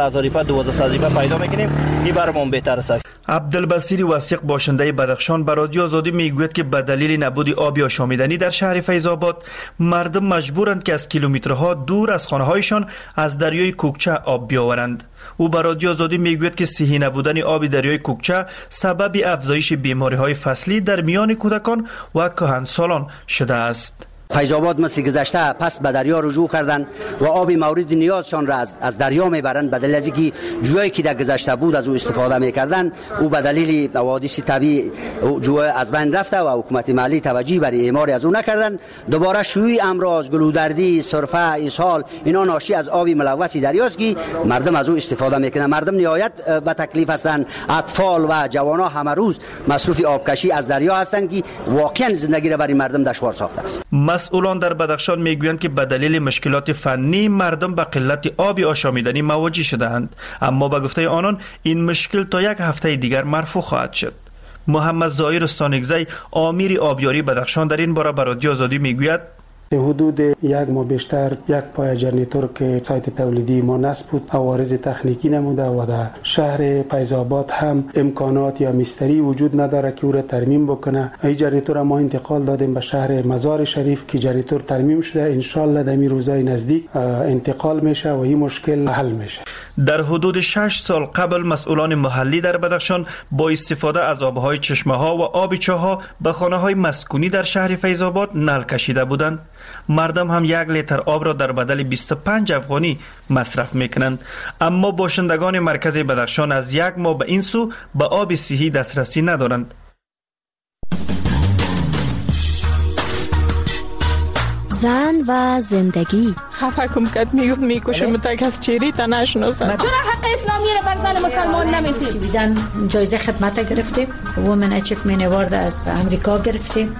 1000 پیدا میکنیم. این برامون بهتر است. عبدالبصیر وثیق باشنده بدخشان به رادیو آزادی میگوید که به دلیل نبود آب آشامیدنی در شهر فیض‌آباد مردم مجبورند که از کیلومترها دور از خانه‌هایشان از دریای کوکچه آب بیاورند. او به رادیو آزادی میگوید که صحی نبودن آب دریای کوکچه سبب افزایش بیماری‌های فصلی در میان کودکان و کهنسالان شده است. فیض‌آباد مثل گذشته پس به دریا رجوع کردن و آب مورد نیازشان را از دریا میبرند. به دلیل از اینکه جویی که در گذشته بود از او استفاده میکردن، او به دلیل حوادث طبیعی جوی از بین رفته و حکومت محلی توجهی برای اعمار از او نکردن. دوباره شیوع امراض، گلودردی، سرفه، اسهال اینا ناشی از آب ملوث دریاست که مردم از او استفاده میکنن. مردم نهایت به تکلیف هستند. اطفال و جوانان همه روز مصروف آبکشی از دریا هستند که واقعا زندگی را برای مردم دشوار ساخته است. مسئولان در بدخشان میگویند که به دلیل مشکلات فنی مردم به قلت آب آشامیدنی مواجه شده‌اند، اما به گفته آنان این مشکل تا 1 هفته دیگر مرفوع خواهد شد. محمد ظاهر استانگزی، امیر آبیاری بدخشان، در این باره به رادیو آزادی میگوید حدود یک ماه بیشتر یک پای جنراتور که سایت تولیدی ما نصب بود عوارض تکنیکی نموده و در شهر فیض‌آباد هم امکانات یا مستری وجود نداره که او را ترمیم بکنه. این جنراتور ما انتقال دادیم به شهر مزار شریف که جنراتور ترمیم شده، ان شاء الله در روزهای نزدیک انتقال میشه و این مشکل حل میشه. در حدود 6 سال قبل مسئولان محلی در بدخشان با استفاده از آبهای چشمه ها و آب چاها به خانه های مسکونی در شهر فیض‌آباد نل کشیده بودند. مردم هم 1 لیتر آب را در بدل 25 افغانی مصرف میکنند، اما باشندگان مرکز بدخشان از 1 ماه به این سو به آب صحی دسترسی ندارند. زن و زندگی. خفه کم کد میکشه متک از چیری تا نشناسن. چرا حق اسلامی رو بر زن مسلمان نمیتونی؟ بیدن جایزه خدمت گرفتیم، وومن اچیومنت اوارد از امریکا گرفتیم.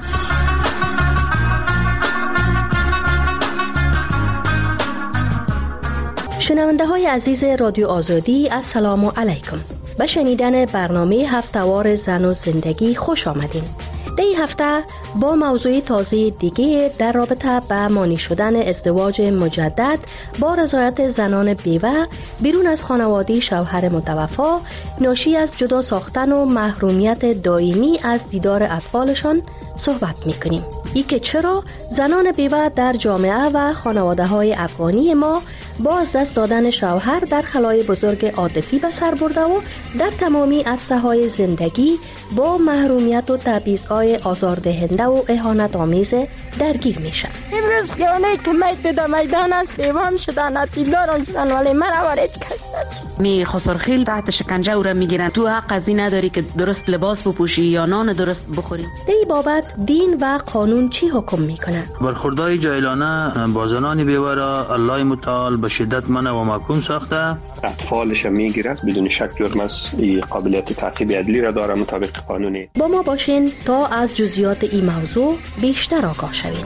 شنونده های عزیز رادیو آزادی، السلام علیکم. به شنیدن برنامه هفته‌وار زن و زندگی خوش آمدین. در این هفته با موضوع تازه دیگه در رابطه به مانی شدن ازدواج مجدد با رضایت زنان بیوه بیرون از خانواده شوهر متوفا ناشی از جدا ساختن و محرومیت دائمی از دیدار اطفالشان صحبت میکنیم. ای که چرا زنان بیوه در جامعه و خانواده های افغانی ما با از دست دادن شوهر در خلای بزرگ عاطفی به سر برده و در تمامی عرصه های زندگی با محرومیت و تبعیض‌های آزاردهنده و اهانت آمیز درگیر میشن. امروز خیانه که میت در میدان است بیوام شدن، اتیلارم شدن، ولی من اول کس نداشت. می خسرخیل تحت شکنجه او را میگیرن. تو حق از این نداری که درست لباس بپوشی یا نان درست بخوری. در این بابت دین و قانون چی حکم میکنه؟ برخوردهای جاهلانه با زنان بیوه را الله متعال به شدت منع و محکوم ساخته. اطفالش میگیره، بدون شک جرم است. این قابلیت تعقیب عدلی را داره مطابق قانونی. با ما باشین تا از جزئیات این موضوع بیشتر آگاه شوید.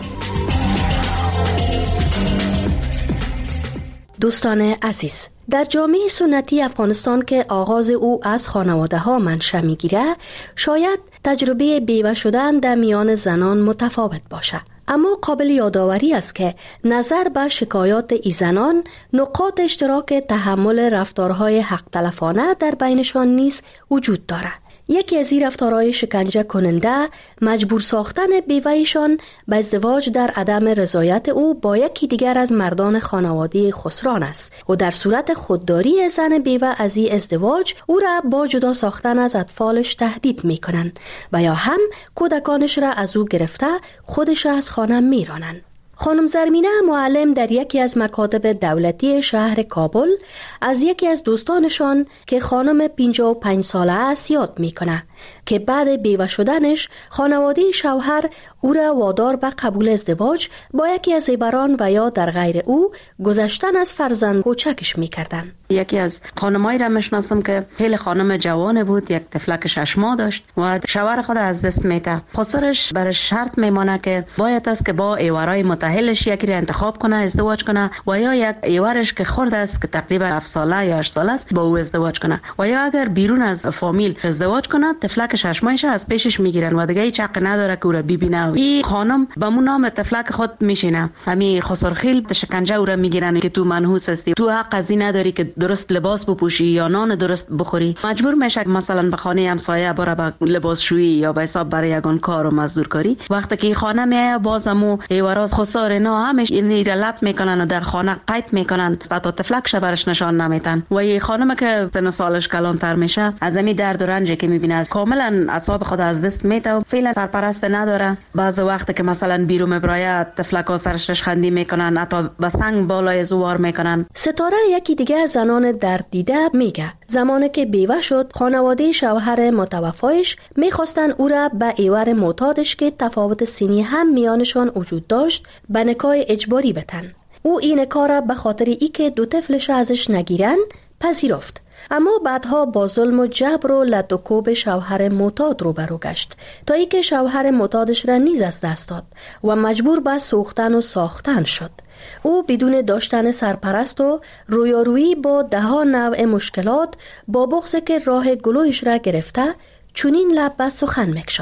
دوستان عزیز، در جامعه سنتی افغانستان که آغاز او از خانواده ها منشأ میگیره، شاید تجربه بیوه شدن در میان زنان متفاوت باشه. اما قابل یادآوری است که نظر به شکایات ای زنان نقاط اشتراک تحمل رفتارهای حق تلفانه در بینشان نیز وجود دارد. یکی از این رفتارهای شکنجه کننده مجبور ساختن بیوه‌شان به ازدواج در عدم رضایت او با یکی دیگر از مردان خانواده خسران است و در صورت خودداری زن بیوه از این ازدواج او را با جدا ساختن از اطفالش تهدید می‌کنند و یا هم کودکانش را از او گرفته خودش را از خانه می‌رانند. خانم زرمینه معلم در یکی از مکاتب دولتی شهر کابل از یکی از دوستانشان که خانم 55 ساله است یاد میکنه که بعد بیوه شدنش خانواده شوهر او را وادار به قبول ازدواج با یکی از زیبران و یا در غیر او گذشتن از فرزند کوچکش میکردن. یکی از خانمایی را میشناسم که خیلی خانم جوان بود، یک طفلک 6 ماه داشت و شوهر خود از دست میده. خسرش برای شرط میمانه که باید است که با ایورای متأهلش یکی را انتخاب کنه، ازدواج کنه و یا یک ایورش که خرد است که تقریبا 7 ساله یا 8 ساله است با او ازدواج کنه و یا اگر بیرون از فامیل ازدواج کنه طفلک 6 ماهش از پیشش میگیرن و دیگه هیچ حق نداره که او را ببینه. این خانم به مون نام طفلک خود میشینه، همین خسرخیل شکنجه او را میگیرن که تو منحوس هستی، تو حق از این نداری که درست لباس بپوشی یا نان درست بخوری. مجبور میشه مثلا به خانه همسایه بره به لباسشویی یا به حساب برای یگان کار و مزدورکاری. وقتی که خانه میایه بازمو ایوراز خسار اینا همش این را لب میکنن و در خانه قید میکنن، حتی طفلکش برش نشان نمیدن. و این خانم که سن سالش کلانتر میشه از همین درد و رنجی که میبینه کاملا اعصاب خود از دست میده و فعلا سرپرست نداره. بعض وقت که مثلا بیرون مبرایه طفلکا سرش خندی میکنن، حتی به سنگ بالای زوار میکنن. ستاره یکی دیگه از زنان درد دیده میگه زمانی که بیوه شد خانواده شوهر متوفایش میخواستن او را به ایور معتادش که تفاوت سنی هم میانشان وجود داشت به نکاح اجباری بتن. او این کار را به خاطر ای که 2 طفلش ازش نگیرن پذیرفت، اما بعدها با ظلم و جبر و لد و کوب شوهر معتاد روبرو گشت تا ای که شوهر معتادش را نیز از دست داد و مجبور به سوختن و ساختن شد. او بدون داشتن سرپرست و رویارویی با 10 نوع مشکلات با بغض که راه گلویش را گرفته چونین لب به سخن میکشاید.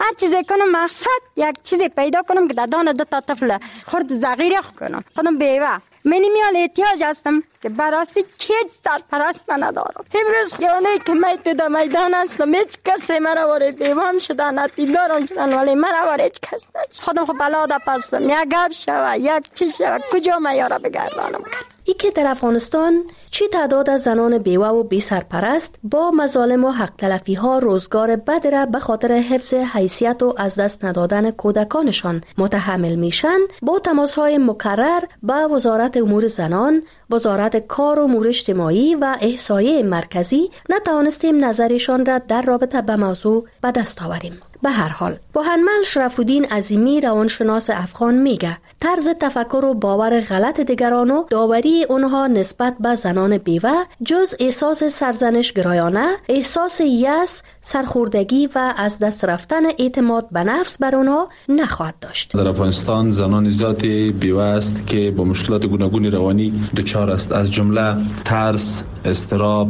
هر چیزی کنم مقصد یک چیزی پیدا کنم که دادان دو تا طفل خرد زغیره کنم. خودم بیوه منی میال احتیاج هستم که براستی هیچ سرپرست من ندارم. امروز یعنی که من در میدان هستم، هیچ کسی مرا وارد بیوام شدن اتیلارم شدن ولی مرا وارد هیچ کس نشد. خودم خب بلاده پستم یک گپ شوه یک چی شوه کجا میاره بگردانم کرد. ای که در افغانستان چی تعداد از زنان بیوه و بی سرپرست با مظالم و حق تلفی ها روزگار بد را به خاطر حفظ حیثیت و از دست ندادن کودکانشان متحمل میشن، با تماس های مکرر با وزارت امور زنان، وزارت کار و امور اجتماعی و احصایه مرکزی نتوانستیم نظرشان را در رابطه به موضوع به دست آوریم. به هر حال بوهنمل شرف‌الدین عظیمی روانشناس افغان میگه طرز تفکر و باور غلط دیگران و داوری اونها نسبت به زنان بیوه جز احساس سرزنش گرایانه، احساس یأس، سرخوردگی و از دست رفتن اعتماد به نفس بر اونها نخواهد داشت. در افغانستان زنان زیادی بیوه است که با مشکلات گوناگون روانی دچار است، از جمله ترس، اضطراب،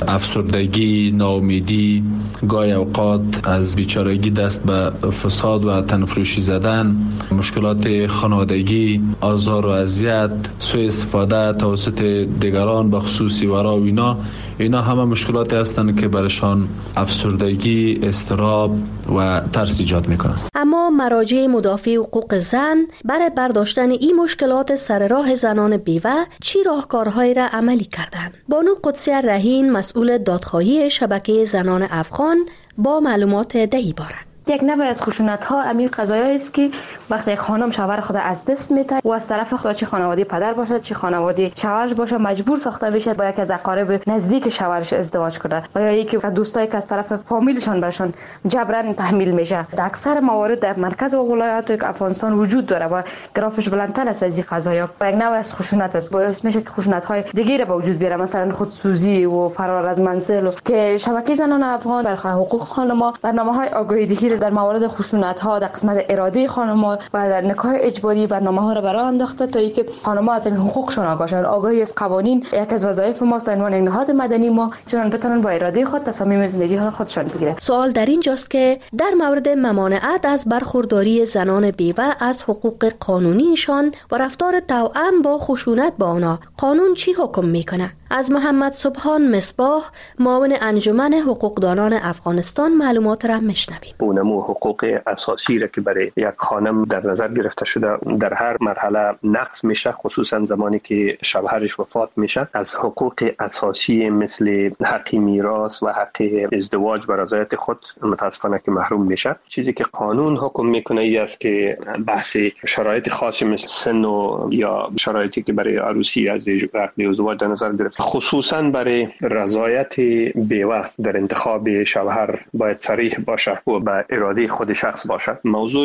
افسردگی، ناامیدی، گاهی اوقات از بیچارگی دست به فساد و تنفروشی زدن، مشکلات خانوادگی، آزار و اذیت، سوء استفاده توسط دیگران به خصوص ورا و اینا همه مشکلاتی هستند که برشان افسردگی، اضطراب و ترس ایجاد میکنند. اما مراجع مدافع حقوق زن برای برداشتن این مشکلات سر راه زنان بیوه چی راهکارهایی را عملی کردند؟ بانو قدسیه رهین مسئول دادخواهی شبکه زنان افغان با معلومات دهی باره. یک نوع از خشونت ها امیر قضایی است که وقتی یک خانم شوهر خود از دست میده و از طرف خود چه خانواده پدر باشد چه خانواده شوهرش باشه مجبور ساخته بشه با یک از اقارب نزدیک شوهرش ازدواج کنه و یا یکی دوستایی که از طرف فامیلشان برشون جبران تحمیل میشه. در اکثر موارد در مرکز و ولایات افغانستان وجود داره و گرافش بلندتر است از این قضایا و یک نوع از خشونت است. باعث میشه که خشونت های دیگه به وجود بیاره، مثلا خودسوزی و فرار از منزل که شبکه زنان افغان برای حقوق خانم‌ها برنامه‌های آگاهی‌دهی در موارد خشونت‌ها در قسمت اراده خانم‌ها و در نکاح اجباری برنامه‌ها را برای انداخته تا اینکه خانم‌ها از این حقوقشون آگاه شوند. آگاهی از قوانین یک از وظایف ماست به عنوان نهاد مدنی ما، چون بتونن با اراده خود تصامیم زندگی خودشان بگیرن. سوال در اینجاست که در مورد ممانعت از برخورداری زنان بیوه از حقوق قانونیشان و رفتار توأم با خشونت با آنها قانون چی حکم میکنه؟ از محمد سبحان مصباح معاون انجمن حقوقدانان افغانستان معلومات را میشنویم. اونمو حقوق اساسی را که برای یک خانم در نظر گرفته شده در هر مرحله نقض میشه، خصوصا زمانی که شوهرش وفات میشه. از حقوق اساسی مثل حق میراث و حق ازدواج بر رضایت خود متاسفانه که محروم میشه. چیزی که قانون حکم میکنه ای است که بحث شرایط خاصی مثل سن و یا شرایطی که برای عروسی از ازدواج در نظر گرفته، خصوصا برای رضایت بیوه در انتخاب شوهر باید صریح باشه و به اراده خود شخص باشه. موضوع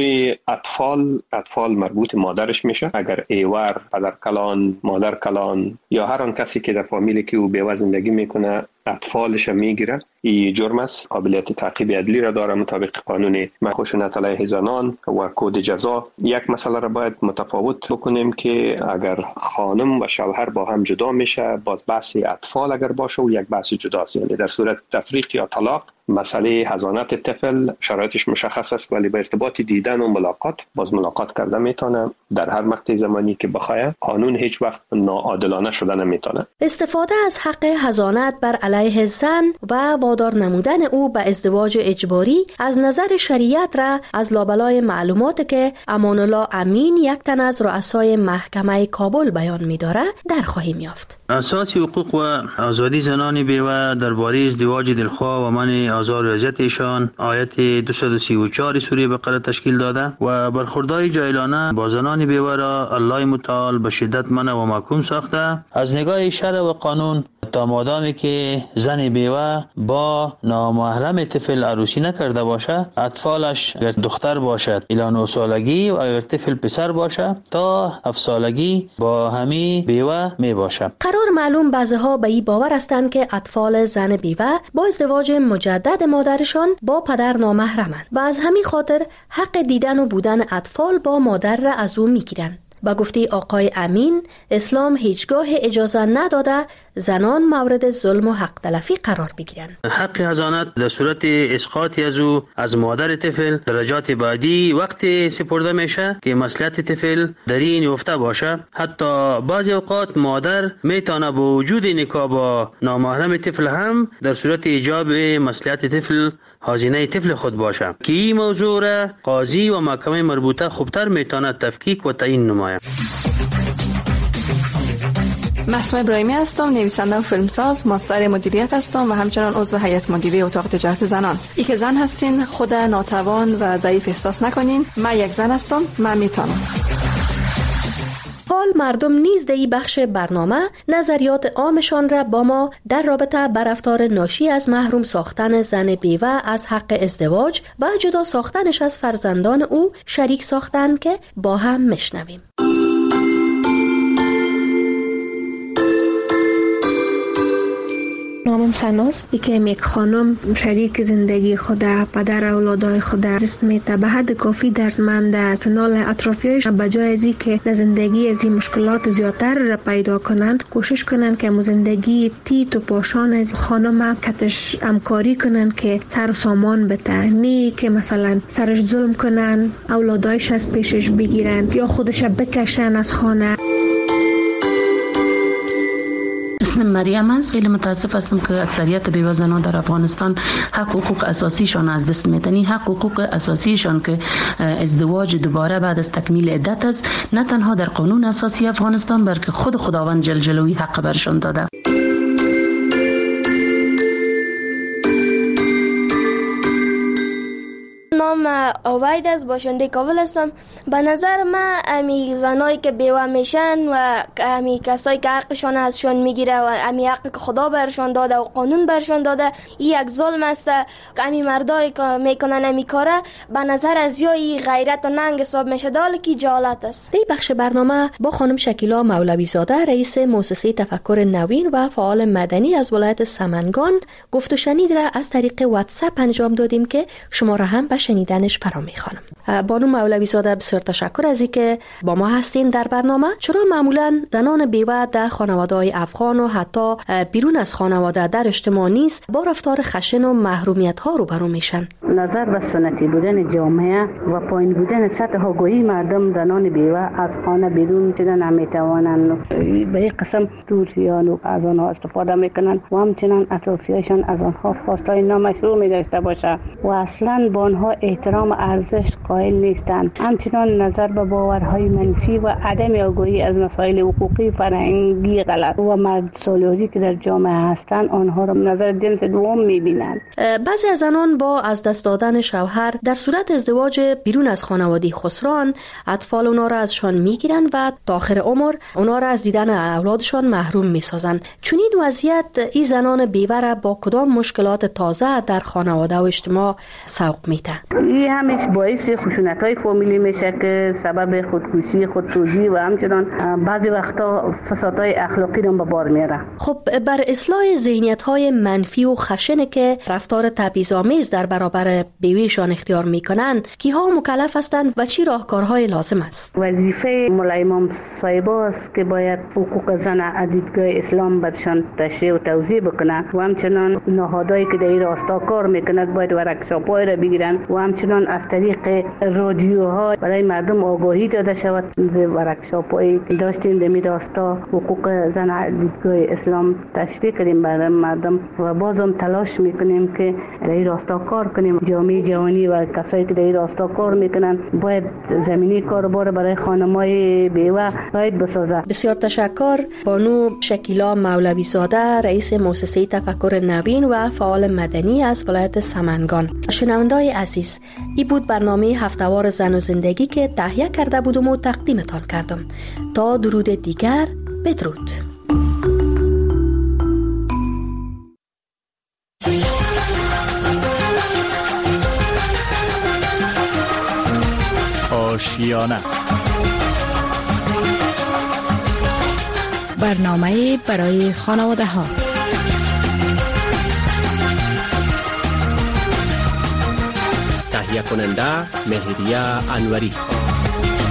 اطفال مربوط مادرش میشه. اگر ایور، پدر کلان، مادر کلان یا هر آن کسی که در فامیلی که او بیوه زندگی میکنه اطفالش میگیره، این جرم است. قابلیت تعقیب عدلی را داره مطابق قانون خشونت علیه زنان و کد جزا. یک مسئله را باید متفاوت بکنیم که اگر خانم و شوهر با هم جدا میشه، باز بحث اطفال اگر باشه و یک بحث جداست. یعنی در صورت تفریق یا طلاق مسئله حضانت طفل شرایطش مشخص است، ولی به ارتباط دیدن و ملاقات کرده میتونه در هر مقطع زمانی که بخواد. قانون هیچ وقت ناعادلانه شده نمیتونه. استفاده از حق حضانت بر علیه زن و وادار نمودن او به ازدواج اجباری از نظر شریعت را از لابلای معلومات که امان الله امین یک تن از رؤسای محکمه کابل بیان می‌داره در خواهیم یافت. اساس حقوق و آزادی زنان بیوه درباره ازدواج دلخواه و منع آزار و اذیت ایشان آیت 234 سوره بقره تشکیل داده و برخوردهای جاهلانه با زنان بیوه را الله متعال به شدت منع و محکوم ساخته. از نگاه شرع و قانون تا مادامی که زن بیوه با نامحرم طفل عروسی نکرده باشه، اطفالش اگر دختر باشد الی 9 سالگی و اگر طفل پسر باشه تا 7 سالگی با همی بیوه می باشه. قرار معلوم بعضها به این باور هستند که اطفال زن بیوه با ازدواج مجدد مادرشان با پدر نامحرمند و از همین خاطر حق دیدن و بودن اطفال با مادر را از او میگیرند. با گفته آقای امین، اسلام هیچگاه اجازه نداده زنان مورد ظلم و حق تلفی قرار بگیرند. حق حضانت در صورت اسقاط از مادر طفل درجات بعدی وقتی سپرده میشه که مصلحت طفل در این افته باشه. حتی بعضی اوقات مادر میتونه با وجود نکاح با نامحرم طفل هم در صورت ایجاب مصلحت طفل هزینه طفل خود باشه که این موضوع را قاضی و محکمه مربوطه خوبتر میتونه تفکیک و تعیین نماید. مسموع ابراهیمی هستم، نویسنده و فیلمساز، ماستر مدیریت هستم و همچنان عضو هیئت مدیره اتاق تجارت زنان. ای که زن هستین خود ناتوان و ضعیف احساس نکنین. من یک زن هستم، من میتونم. حال مردم نیز در این بخش برنامه نظریات عامشان را با ما در رابطه با رفتار ناشی از محروم ساختن زن بیوه از حق ازدواج و جدا ساختنش از فرزندان او شریک ساختن که با هم میشنویم. نامم سناس که یک خانم شریک زندگی خود پدر اولادای خود دست میته به حد کافی دردمند سنال اطرافیایش به جای از که در زندگی از این مشکلات زیادتر را پیدا کنند کوشش کنند که زندگی تیت و پاشان از خانم کتش همکاری کنند که سر و سامان بده، نه که مثلا سرش ظلم کنن اولادایش از پیشش بگیرن یا خودش بکشن از خانه. اسم مریم است. خیلی متاسف هستم که اکثریت بیوه زنان در افغانستان حقوق اساسیشان از دست میدن. حقوق اساسیشان که ازدواج دوباره بعد از تکمیل عدت است، نه تنها در قانون اساسی افغانستان بلکه خود خداوند جل جلاله حق برشان داده. نام اوید است، باشنده کابل هستم. به نظر من امی زنایی که بیوه میشن و امی کسایی که حقشان ازشان میگیره و امی حقی که خدا برشان داده و قانون برشان داده این یک ظلم است. امی مردایی که میکنن امی کاره به نظر از یای غیرت و ننگ حساب میشه، دال کی جهالت است. در بخش برنامه با خانم شکیلا مولوی زاده رئیس مؤسسه تفکر نوین و فعال مدنی از ولایت سمنگان گفت و شنید را از طریق واتساپ انجام دادیم که شما را هم به شنیدنش فرا میخوانم. بانو مولوی زاده بسیار تشکر از اینکه با ما هستین در برنامه. چرا معمولا زنان بیوه در خانواده‌های افغان و حتی بیرون از خانواده در اجتماع نیز با رفتار خشن و محرومیت ها روبرو میشن؟ نظر به سنتی بودن جامعه و پایین بودن سطح آگاهی مردم زنان بیوه از خانه بیرون شدن نمیتوانند. به این قسم دوستیان از آنها استفاده میکنند و همچنان اطرافیانشان از آنها خواستای نامشروع می‌داشته باشه و اصلا با آنها احترام ارزش قائل نیستند. همچنان نظر به باورهای منفی و عدم آگاهی از مسائل حقوقی فرهنگی غلط و مرد سالاری که در جامعه هستند آنها را نظر جنس دوم می‌بینند. بعضی از زنان با از دست دادن شوهر در صورت ازدواج بیرون از خانواده خسران اطفال اونا را ازشان میگیرن و تا آخر عمر اونا را از دیدن اولادشان محروم میسازن. چون این وضعیت این زنان بیوه را با کدام مشکلات تازه در خانواده و اجتماع سوق میده؟ این همیشه باعث خشونت‌های فامیلی میشه که سبب خودکشی، خودسوزی و همچنان بعضی وقتا فسادهای اخلاقی رو به بار میاره. خب بر اصلاح ذهنیت‌های منفی و خشن که رفتار تبعیض‌آمیز در برابر بیویشان اختیار میکنن کیها مکلف هستند و چی راهکارهای لازم است؟ وظیفه مولای امام صاحب است که باید حقوق زن از دیدگاه اسلام برشان تشریح و توضیح بکنه و همچنان نهادهایی که در این راستا کار میکنند باید ورکشاپ‌های را بگیرن و همچنان از طریق رادیوها برای مردم آگاهی داده شود. ورکشاپ‌هایی که داشتیم در این راستا حقوق زن از دیدگاه اسلام تشریح کنیم برای مردم و بازم تلاش میکنیم که در این راستا کار کنیم. جامعه جهانی و کسایی که در این راستا کار میکنن باید زمینه کاربار برای خانم‌های بیوه ساید بسازه. بسیار تشکر. بانو شکیلا مولوی زاده رئیس مؤسسه تفکر نوین و فعال مدنی از ولایت سمنگان. شنونده‌های عزیز، این بود برنامه هفته‌وار زن و زندگی که تهیه کرده بودم و تقدیمتان کردم. تا درود دیگر، بدرود. آشیانه برنامه برای خانواده ها. تهیه کننده مهریه انوری.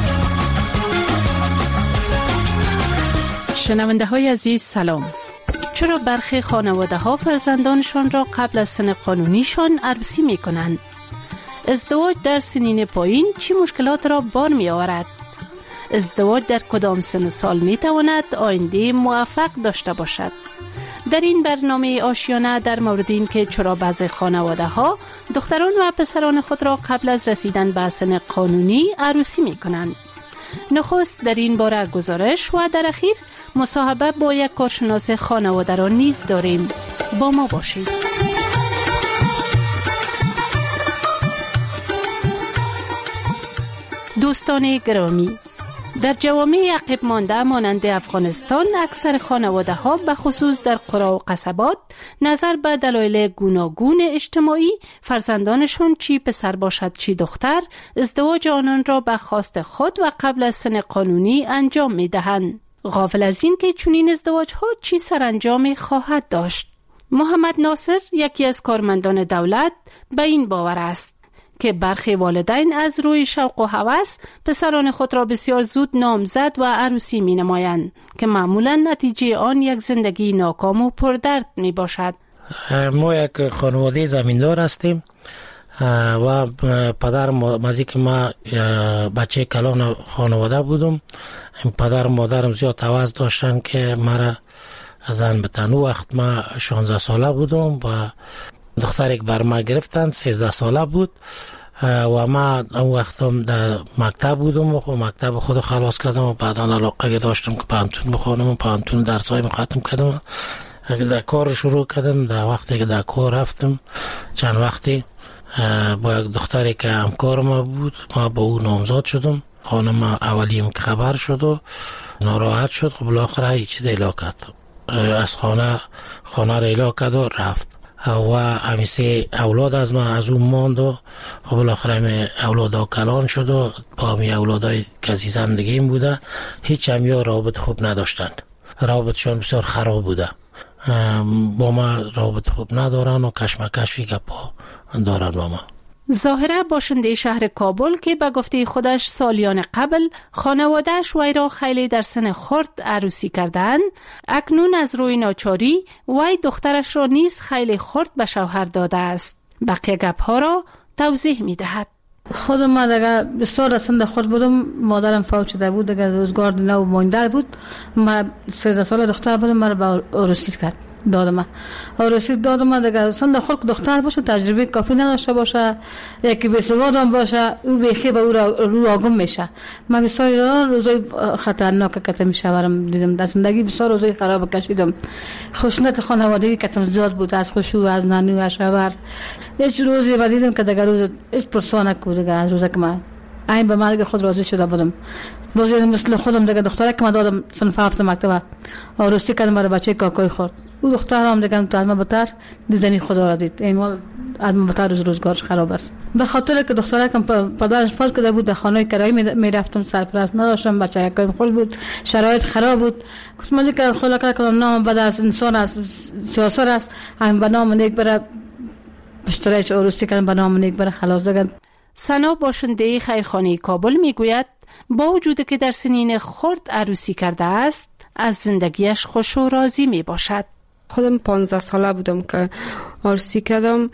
شنونده های عزیز سلام. چرا برخی خانواده ها فرزندانشان را قبل از سن قانونیشان عروسی می کنند؟ ازدواج در سنین پایین چه مشکلات را بار می آورد؟ ازدواج در کدام سن و سال می تواند آینده موفق داشته باشد؟ در این برنامه آشیانه در مورد این که چرا بعضی خانواده ها دختران و پسران خود را قبل از رسیدن به سن قانونی عروسی می کنند. نخست در این باره گزارش و در اخیر مصاحبه با یک کارشناس خانواده را نیز داریم. با ما باشید. دوستان گرامی، در جوامع عقب مانده مانند افغانستان اکثر خانواده ها به خصوص در قرى و قصبات نظر به دلایل گوناگون اجتماعی فرزندانشون چی پسر باشد چی دختر ازدواج آنان را به خواست خود و قبل از سن قانونی انجام می دهند، غافل از این که چنین ازدواج ها چی سرانجام خواهد داشت. محمد ناصر یکی از کارمندان دولت به این باور است که برخی والدین از روی شوق و هوس پسران خود را بسیار زود نامزد و عروسی می نمایند که معمولا نتیجه آن یک زندگی ناکام و پردرد می باشد. ما یک خانواده زمیندار هستیم و پدر که ما بچه کلان خانواده بودم. پدر و مادرم زیاد هوس داشتن که مرا زن بتن. وقت ما 16 ساله بودم و دختری که بر ما گرفتن 13 ساله بود و ما اون وقتم در مکتب بودم و مکتب خود خلاص کردم و بعدا علاقه داشتم که پانتون بخونم و پانتون درسای ختم کردم. در کار شروع کردم. در وقتی که در کار رفتم چند وقتی با یک دختری که همکار ما بود ما با او نامزد شدم. خانم اولیم که خبر شد و ناراحت شد. خب بالاخره هیچ چیز ایلا کرد. از خانه را ایلا کرد و رفت و همیشه اولاد از من از اون ماند و خب بالاخره اولادا کلان شد و با همی اولادای که از زندگیم بوده هیچ هم یا رابط خوب نداشتند. رابطشان بسیار خراب بوده. با ما رابط خوب ندارن و کشمکشی گپا دارن با ما. ظاهره باشنده شهر کابل که به گفته خودش سالیان قبل خانوادهش وی را خیلی در سن خرد عروسی کردند، اکنون از روی ناچاری وی دخترش را نیز خیلی خرد به شوهر داده است. بقیه گپها را توضیح می دهد. خودم ما دیگه بسیار از سن خود بودم. مادرم فوت شده بود دیگه، روزگار نو مانده بود. ما 13 ساله دختر بودم. مرا به عروسی کرد دادم. عروسی دادم دیگه. سن خود دختر باشه تجربه کافی نداشته باشه یکی بی سواد هم باشه او بیخی به او رو آگم میشه. من بسیار روزای خطرناک کتم شوهرم دیدم. در زندگی بسیار روزای خراب کشیدم. خشونت خانوادگی کتم زیاد بود، از خشوع از نانو از شوهر. هیچ روزی دیدم که دیگه روز هیچ پرسانه کو دیگه از روزی که من این به مرگ خود راضی شده بودم. باز مثل خودم دیگه دختره که من دادم صنف هفت مکتب عروسی کردم برای بچه کاکای خورد. او دختر هم دیگه تو از بهتر دیدنی خدا را دید. این مال از بهتر روزگارش خراب است. به خاطر که دختره که پدرش فوت کرده بود در خانه کرایی میرفتم، سرپرست نداشتم، بچه کاکای خورد بود، شرایط خراب بود. گفتم که خدا کنه نام بعد از انسان از سیاست است هم به نام نیک بره اشتراک عروسی کردن به نام نیک بره خلاص دیگه. سنا باشنده خیرخانه کابل میگوید با وجود که در سنین خرد عروسی کرده است از زندگیش خوش و راضی می باشد. خودم 15 ساله بودم که عروسی کردم.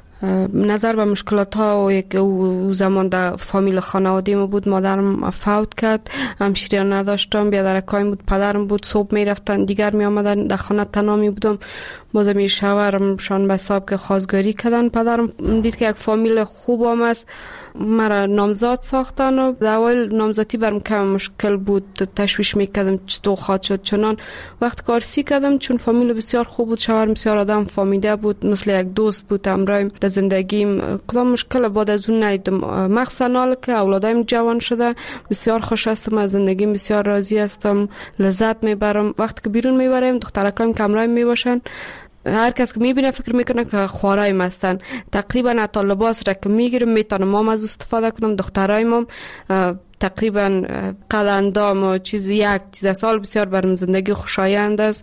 نظر به مشکلات ها و یک زمان در فامیل خانواده ما بود. مادرم فوت کرد، همشیره نداشتم، بیادرکایم بود، پدرم بود، صبح می رفتن دیگر می آمدن در خانه تنها می بودم. بازم می شوهرم شان به حساب که خواستگاری کردن. پدرم دید که یک فامیل خوب هم است، مرا نامزد ساختن و در اول نامزدی برم کم مشکل بود. تشویش میکردم چطور خواهد شد. چنان وقت کارسی کردم چون فامیل بسیار خوب بود، شوهر بسیار آدم فامیده بود، مثل یک دوست بود همراهم در زندگیم. کدام مشکل بعد از اون ندیدم. مخصوصا حالا که اولادایم جوان شده بسیار خوش هستم، از زندگیم بسیار راضی هستم، لذت میبرم. وقتی که بیرون میبرم دخترکایم که همراهم میباشن هر کس که میبینه فکر میکنه که خوارای هستن. تقریبا حتی لباس را که میگیرم میتونم هم از استفاده کنم. دخترایم هم تقریبا قد اندام و چیز یک چیز سال بسیار برم زندگی خوشایند است.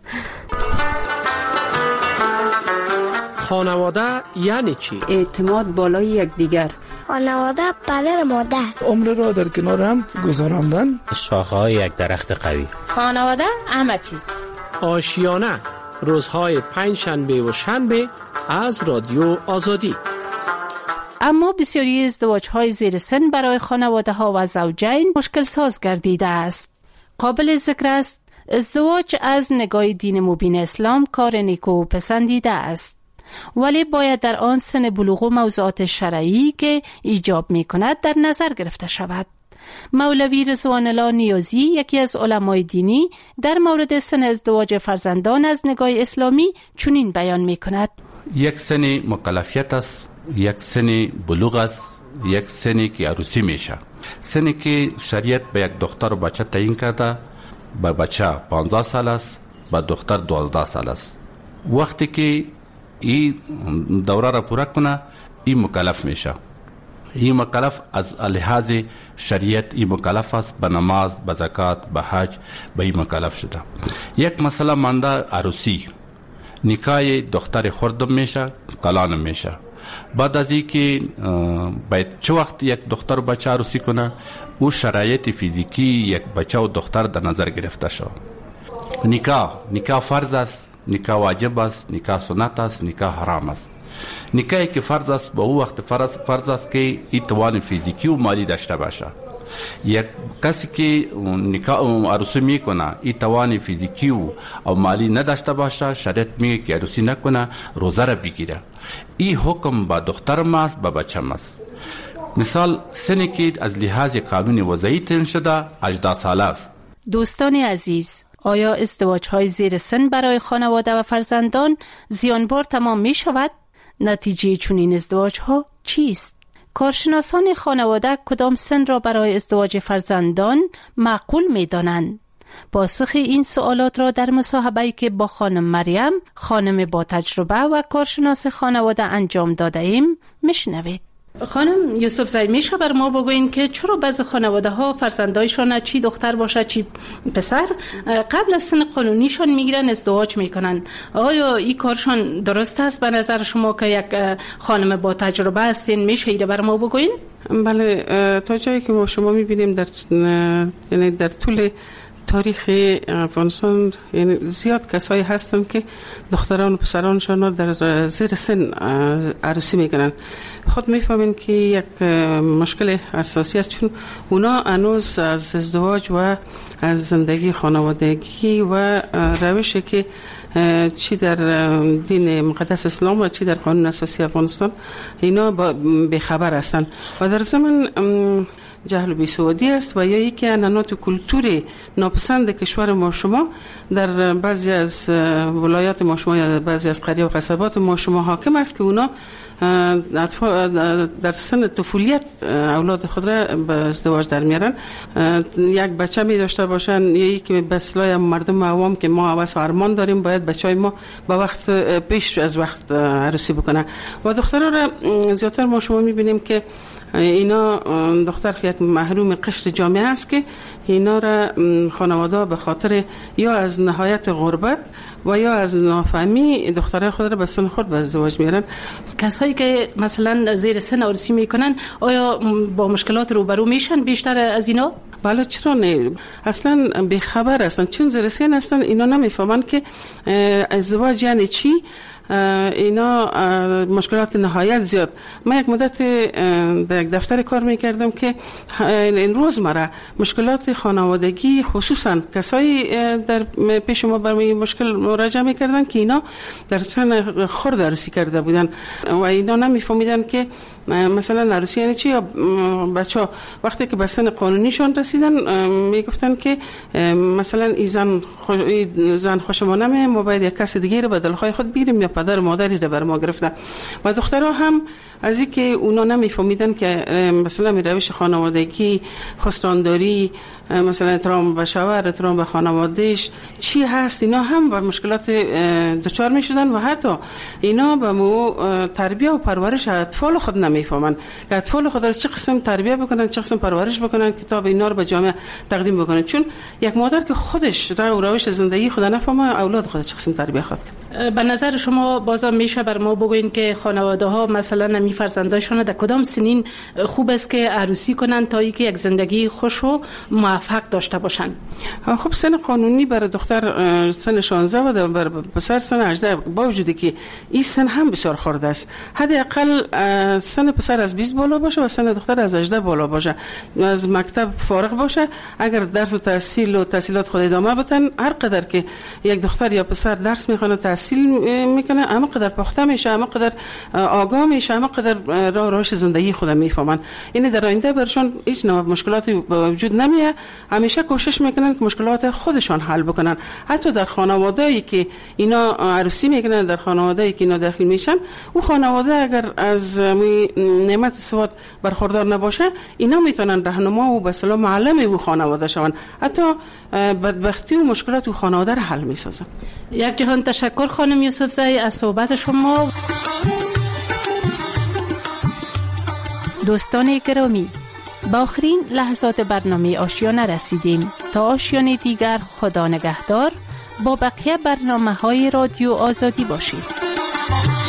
خانواده یعنی چی؟ اعتماد بالای یکدیگر. خانواده پدر مادر. عمر را در کنار هم گذراندن. شاخه‌های یک درخت قوی. خانواده همه چیز. آشیانه روزهای پنجشنبه و شنبه از رادیو آزادی. اما بسیاری ازدواج‌های زیر سن برای خانواده‌ها و زوجین مشکل ساز گردیده است. قابل ذکر است ازدواج از نگاه دین مبین اسلام کار نیکو و پسندیده است، ولی باید در آن سن بلوغ و موضوعات شرعی که ایجاب می‌کند در نظر گرفته شود. مولوی رضوان الله نیازی، یکی از علمای دینی، در مورد سن ازدواج فرزندان از نگاه اسلامی چنین بیان می‌کند: یک سن مکلفیت است، یک سن بلوغ است، یک سنی که عروسی میشه. سنی که شریعت به یک دختر و بچه تعیین کرده، به بچه 15 سال است، به دختر 12 سال است. وقتی که این دوره را پورا کنه این مکلف میشه. این مکلف از لحاظ شریعت این مکلف است، به نماز، به زکات، به حج، به این مکلف شده. یک مسئله مانده عروسی، نکاح دختر خردم میشه، کلانم میشه. بعد از این که باید چه وقت یک دختر و بچه عروسی کنه، او شرایط فیزیکی یک بچه و دختر در نظر گرفته شد. نکاح فرض است، نکاح واجب است، نکاح سنت است، نکاح حرام است. نکاحی که فرض است به او وقت فرض است که این توان فیزیکی و مالی داشته باشه. یک کسی که نکاح عروسی میکنه این توان فیزیکی و مالی نداشته باشه، شریعت میگه که عروسی نکنه، روزه را بگیره. این حکم با دخترم است، با بچم است. مثال سنی که از لحاظ قانون وضعی تعیین شده 18 ساله است. دوستان عزیز، آیا ازدواج‌های زیر سن برای خانواده و فرزندان زیانبار تمام می شود؟ نتیجه چنین ازدواج‌ها چیست؟ کارشناسان خانواده کدام سن را برای ازدواج فرزندان معقول می دانند؟ پاسخ این سوالات را در مصاحبه‌ای که با خانم مریم، خانم با تجربه و کارشناس خانواده انجام داده ایم میشنوید. خانم یوسف زی، میشه بر ما بگوین که چرا بعضی خانواده ها فرزندایشان چی دختر باشه چی پسر قبل از سن قانونیشان میگیرن ازدواج میکنن؟ آیا این کارشان درست است به نظر شما که یک خانم با تجربه هستین؟ میشه ایره بر ما بگوین؟ بله، تا جایی که ما شما میبینیم در طول تاریخ افغانستان یعنی زیاد کسایی هستن که دختران و پسرانشان را در زیر سن عروسی میکنن. خود میفهمین که یک مشکل اساسی است، چون اونا هنوز از ازدواج و از زندگی خانوادگی و روشی که چی در دین مقدس اسلام و چی در قانون اساسی افغانستان اینا بخبر هستن و در ضمن جهل و بیسوادی است و یا یکی عنعنات و کلتور ناپسند کشور ما شما در بعضی از ولایات ما شما یا بعضی از قریه و قصبات ما شما حاکم است که اونا در سن طفولیت اولاد خود را به ازدواج در میارن. یک بچه می داشته باشن یا یکی به اصطلاح مردم عوام که ما هوس و ارمان داریم باید بچهای ما به وقت پیش از وقت عروسی بکنن و دخترها را زیادتر ما شما میبینیم که اینا دختر یک محروم قشر جامعه است که اینا را خانواده به خاطر یا از نهایت غربت و یا از نافهمی دخترای خود را به سن خود به ازدواج میارن. کسایی که مثلا زیر سن عروسی میکنن آیا با مشکلات روبرو میشن بیشتر از اینا؟ بله، چرا نه؟ اصلا بیخبر هستن، چون زیر سن هستن اینا نمیفهمن که ازدواج یعنی چی. اینا مشکلات نهایت زیاد. من یک مدت در یک دفتر کار میکردم که این روزمره مشکلات خانوادگی خصوصا کسایی در پیش ما برای مشکل مراجعه میکردن که اینا در سن خرد عروسی کرده بودن و اینا نمیفهمیدن که مثلا عروسی یعنی چی. بچه‌ها وقتی که به سن قانونیشون رسیدن میگفتن که مثلا این زن خوشمانه ما باید یک کس دیگه رو به دلخواه خود بگیریم یا پدر و مادری رو بر ما گرفتن و دخترها هم از اینکه اونا نمیفهمیدن که مثلا روش خانوادگی، خسرانداری، مثلا احترام به شوهر، احترام به خانوادهش چی هست، اینا هم با مشکلات دچار میشدن و حتی اینا به مو تربیت و پرورش اطفال خود نمیفهمن که اطفال خود را چه قسم تربیت بکنن، چه قسم پرورش بکنن که تا اینا رو به جامعه تقدیم بکنن. چون یک مادر که خودش روش زندگی خود نفهمه، اولاد خود چه قسم تربیت خواهد کرد. به نظر شما بازم میشه بر ما بگوین که خانواده ها مثلا می فرزندایشان در کدام سنین خوب است که عروسی کنن تا اینکه یک زندگی خوش و موفق داشته باشن؟ خب سن قانونی برای دختر سن 16 و برای پسر سن 18، با وجودی که این سن هم بسیار خرد است. حداقل سن پسر از 20 بالا باشه و سن دختر از 18 بالا باشه، از مکتب فارغ باشه. اگر درس و تحصیلات خود ادامه بدن، هر قدر که یک دختر یا پسر درس میخونه تحصیل میکنه، اما قدر پخته میشه، اما قدر آگاه میشه، اما قدر راهش زندگی خود میفهمن. یعنی در آینده برشون هیچ نوع مشکلاتی وجود نمیه. همیشه کوشش میکنن که مشکلات خودشان حل بکنن. حتی در خانواده‌ای که اینا عروسی میکنن، در خانواده‌ای که اینا داخل میشن، او خانواده اگر از نعمت سواد برخوردار نباشه، اینا میتونن راهنما و به اصطلاح معلم او خانواده شون. حتی بدبختی و مشکلات او خانواده را حل میسازن. یک جهان تشکر خانم یوسفزئی از صحبت شما. دوستان گرامی، با آخرین لحظات برنامه آشیانه رسیدیم. تا آشیانه دیگر، خدا نگهدار. با بقیه برنامه‌های رادیو آزادی باشید.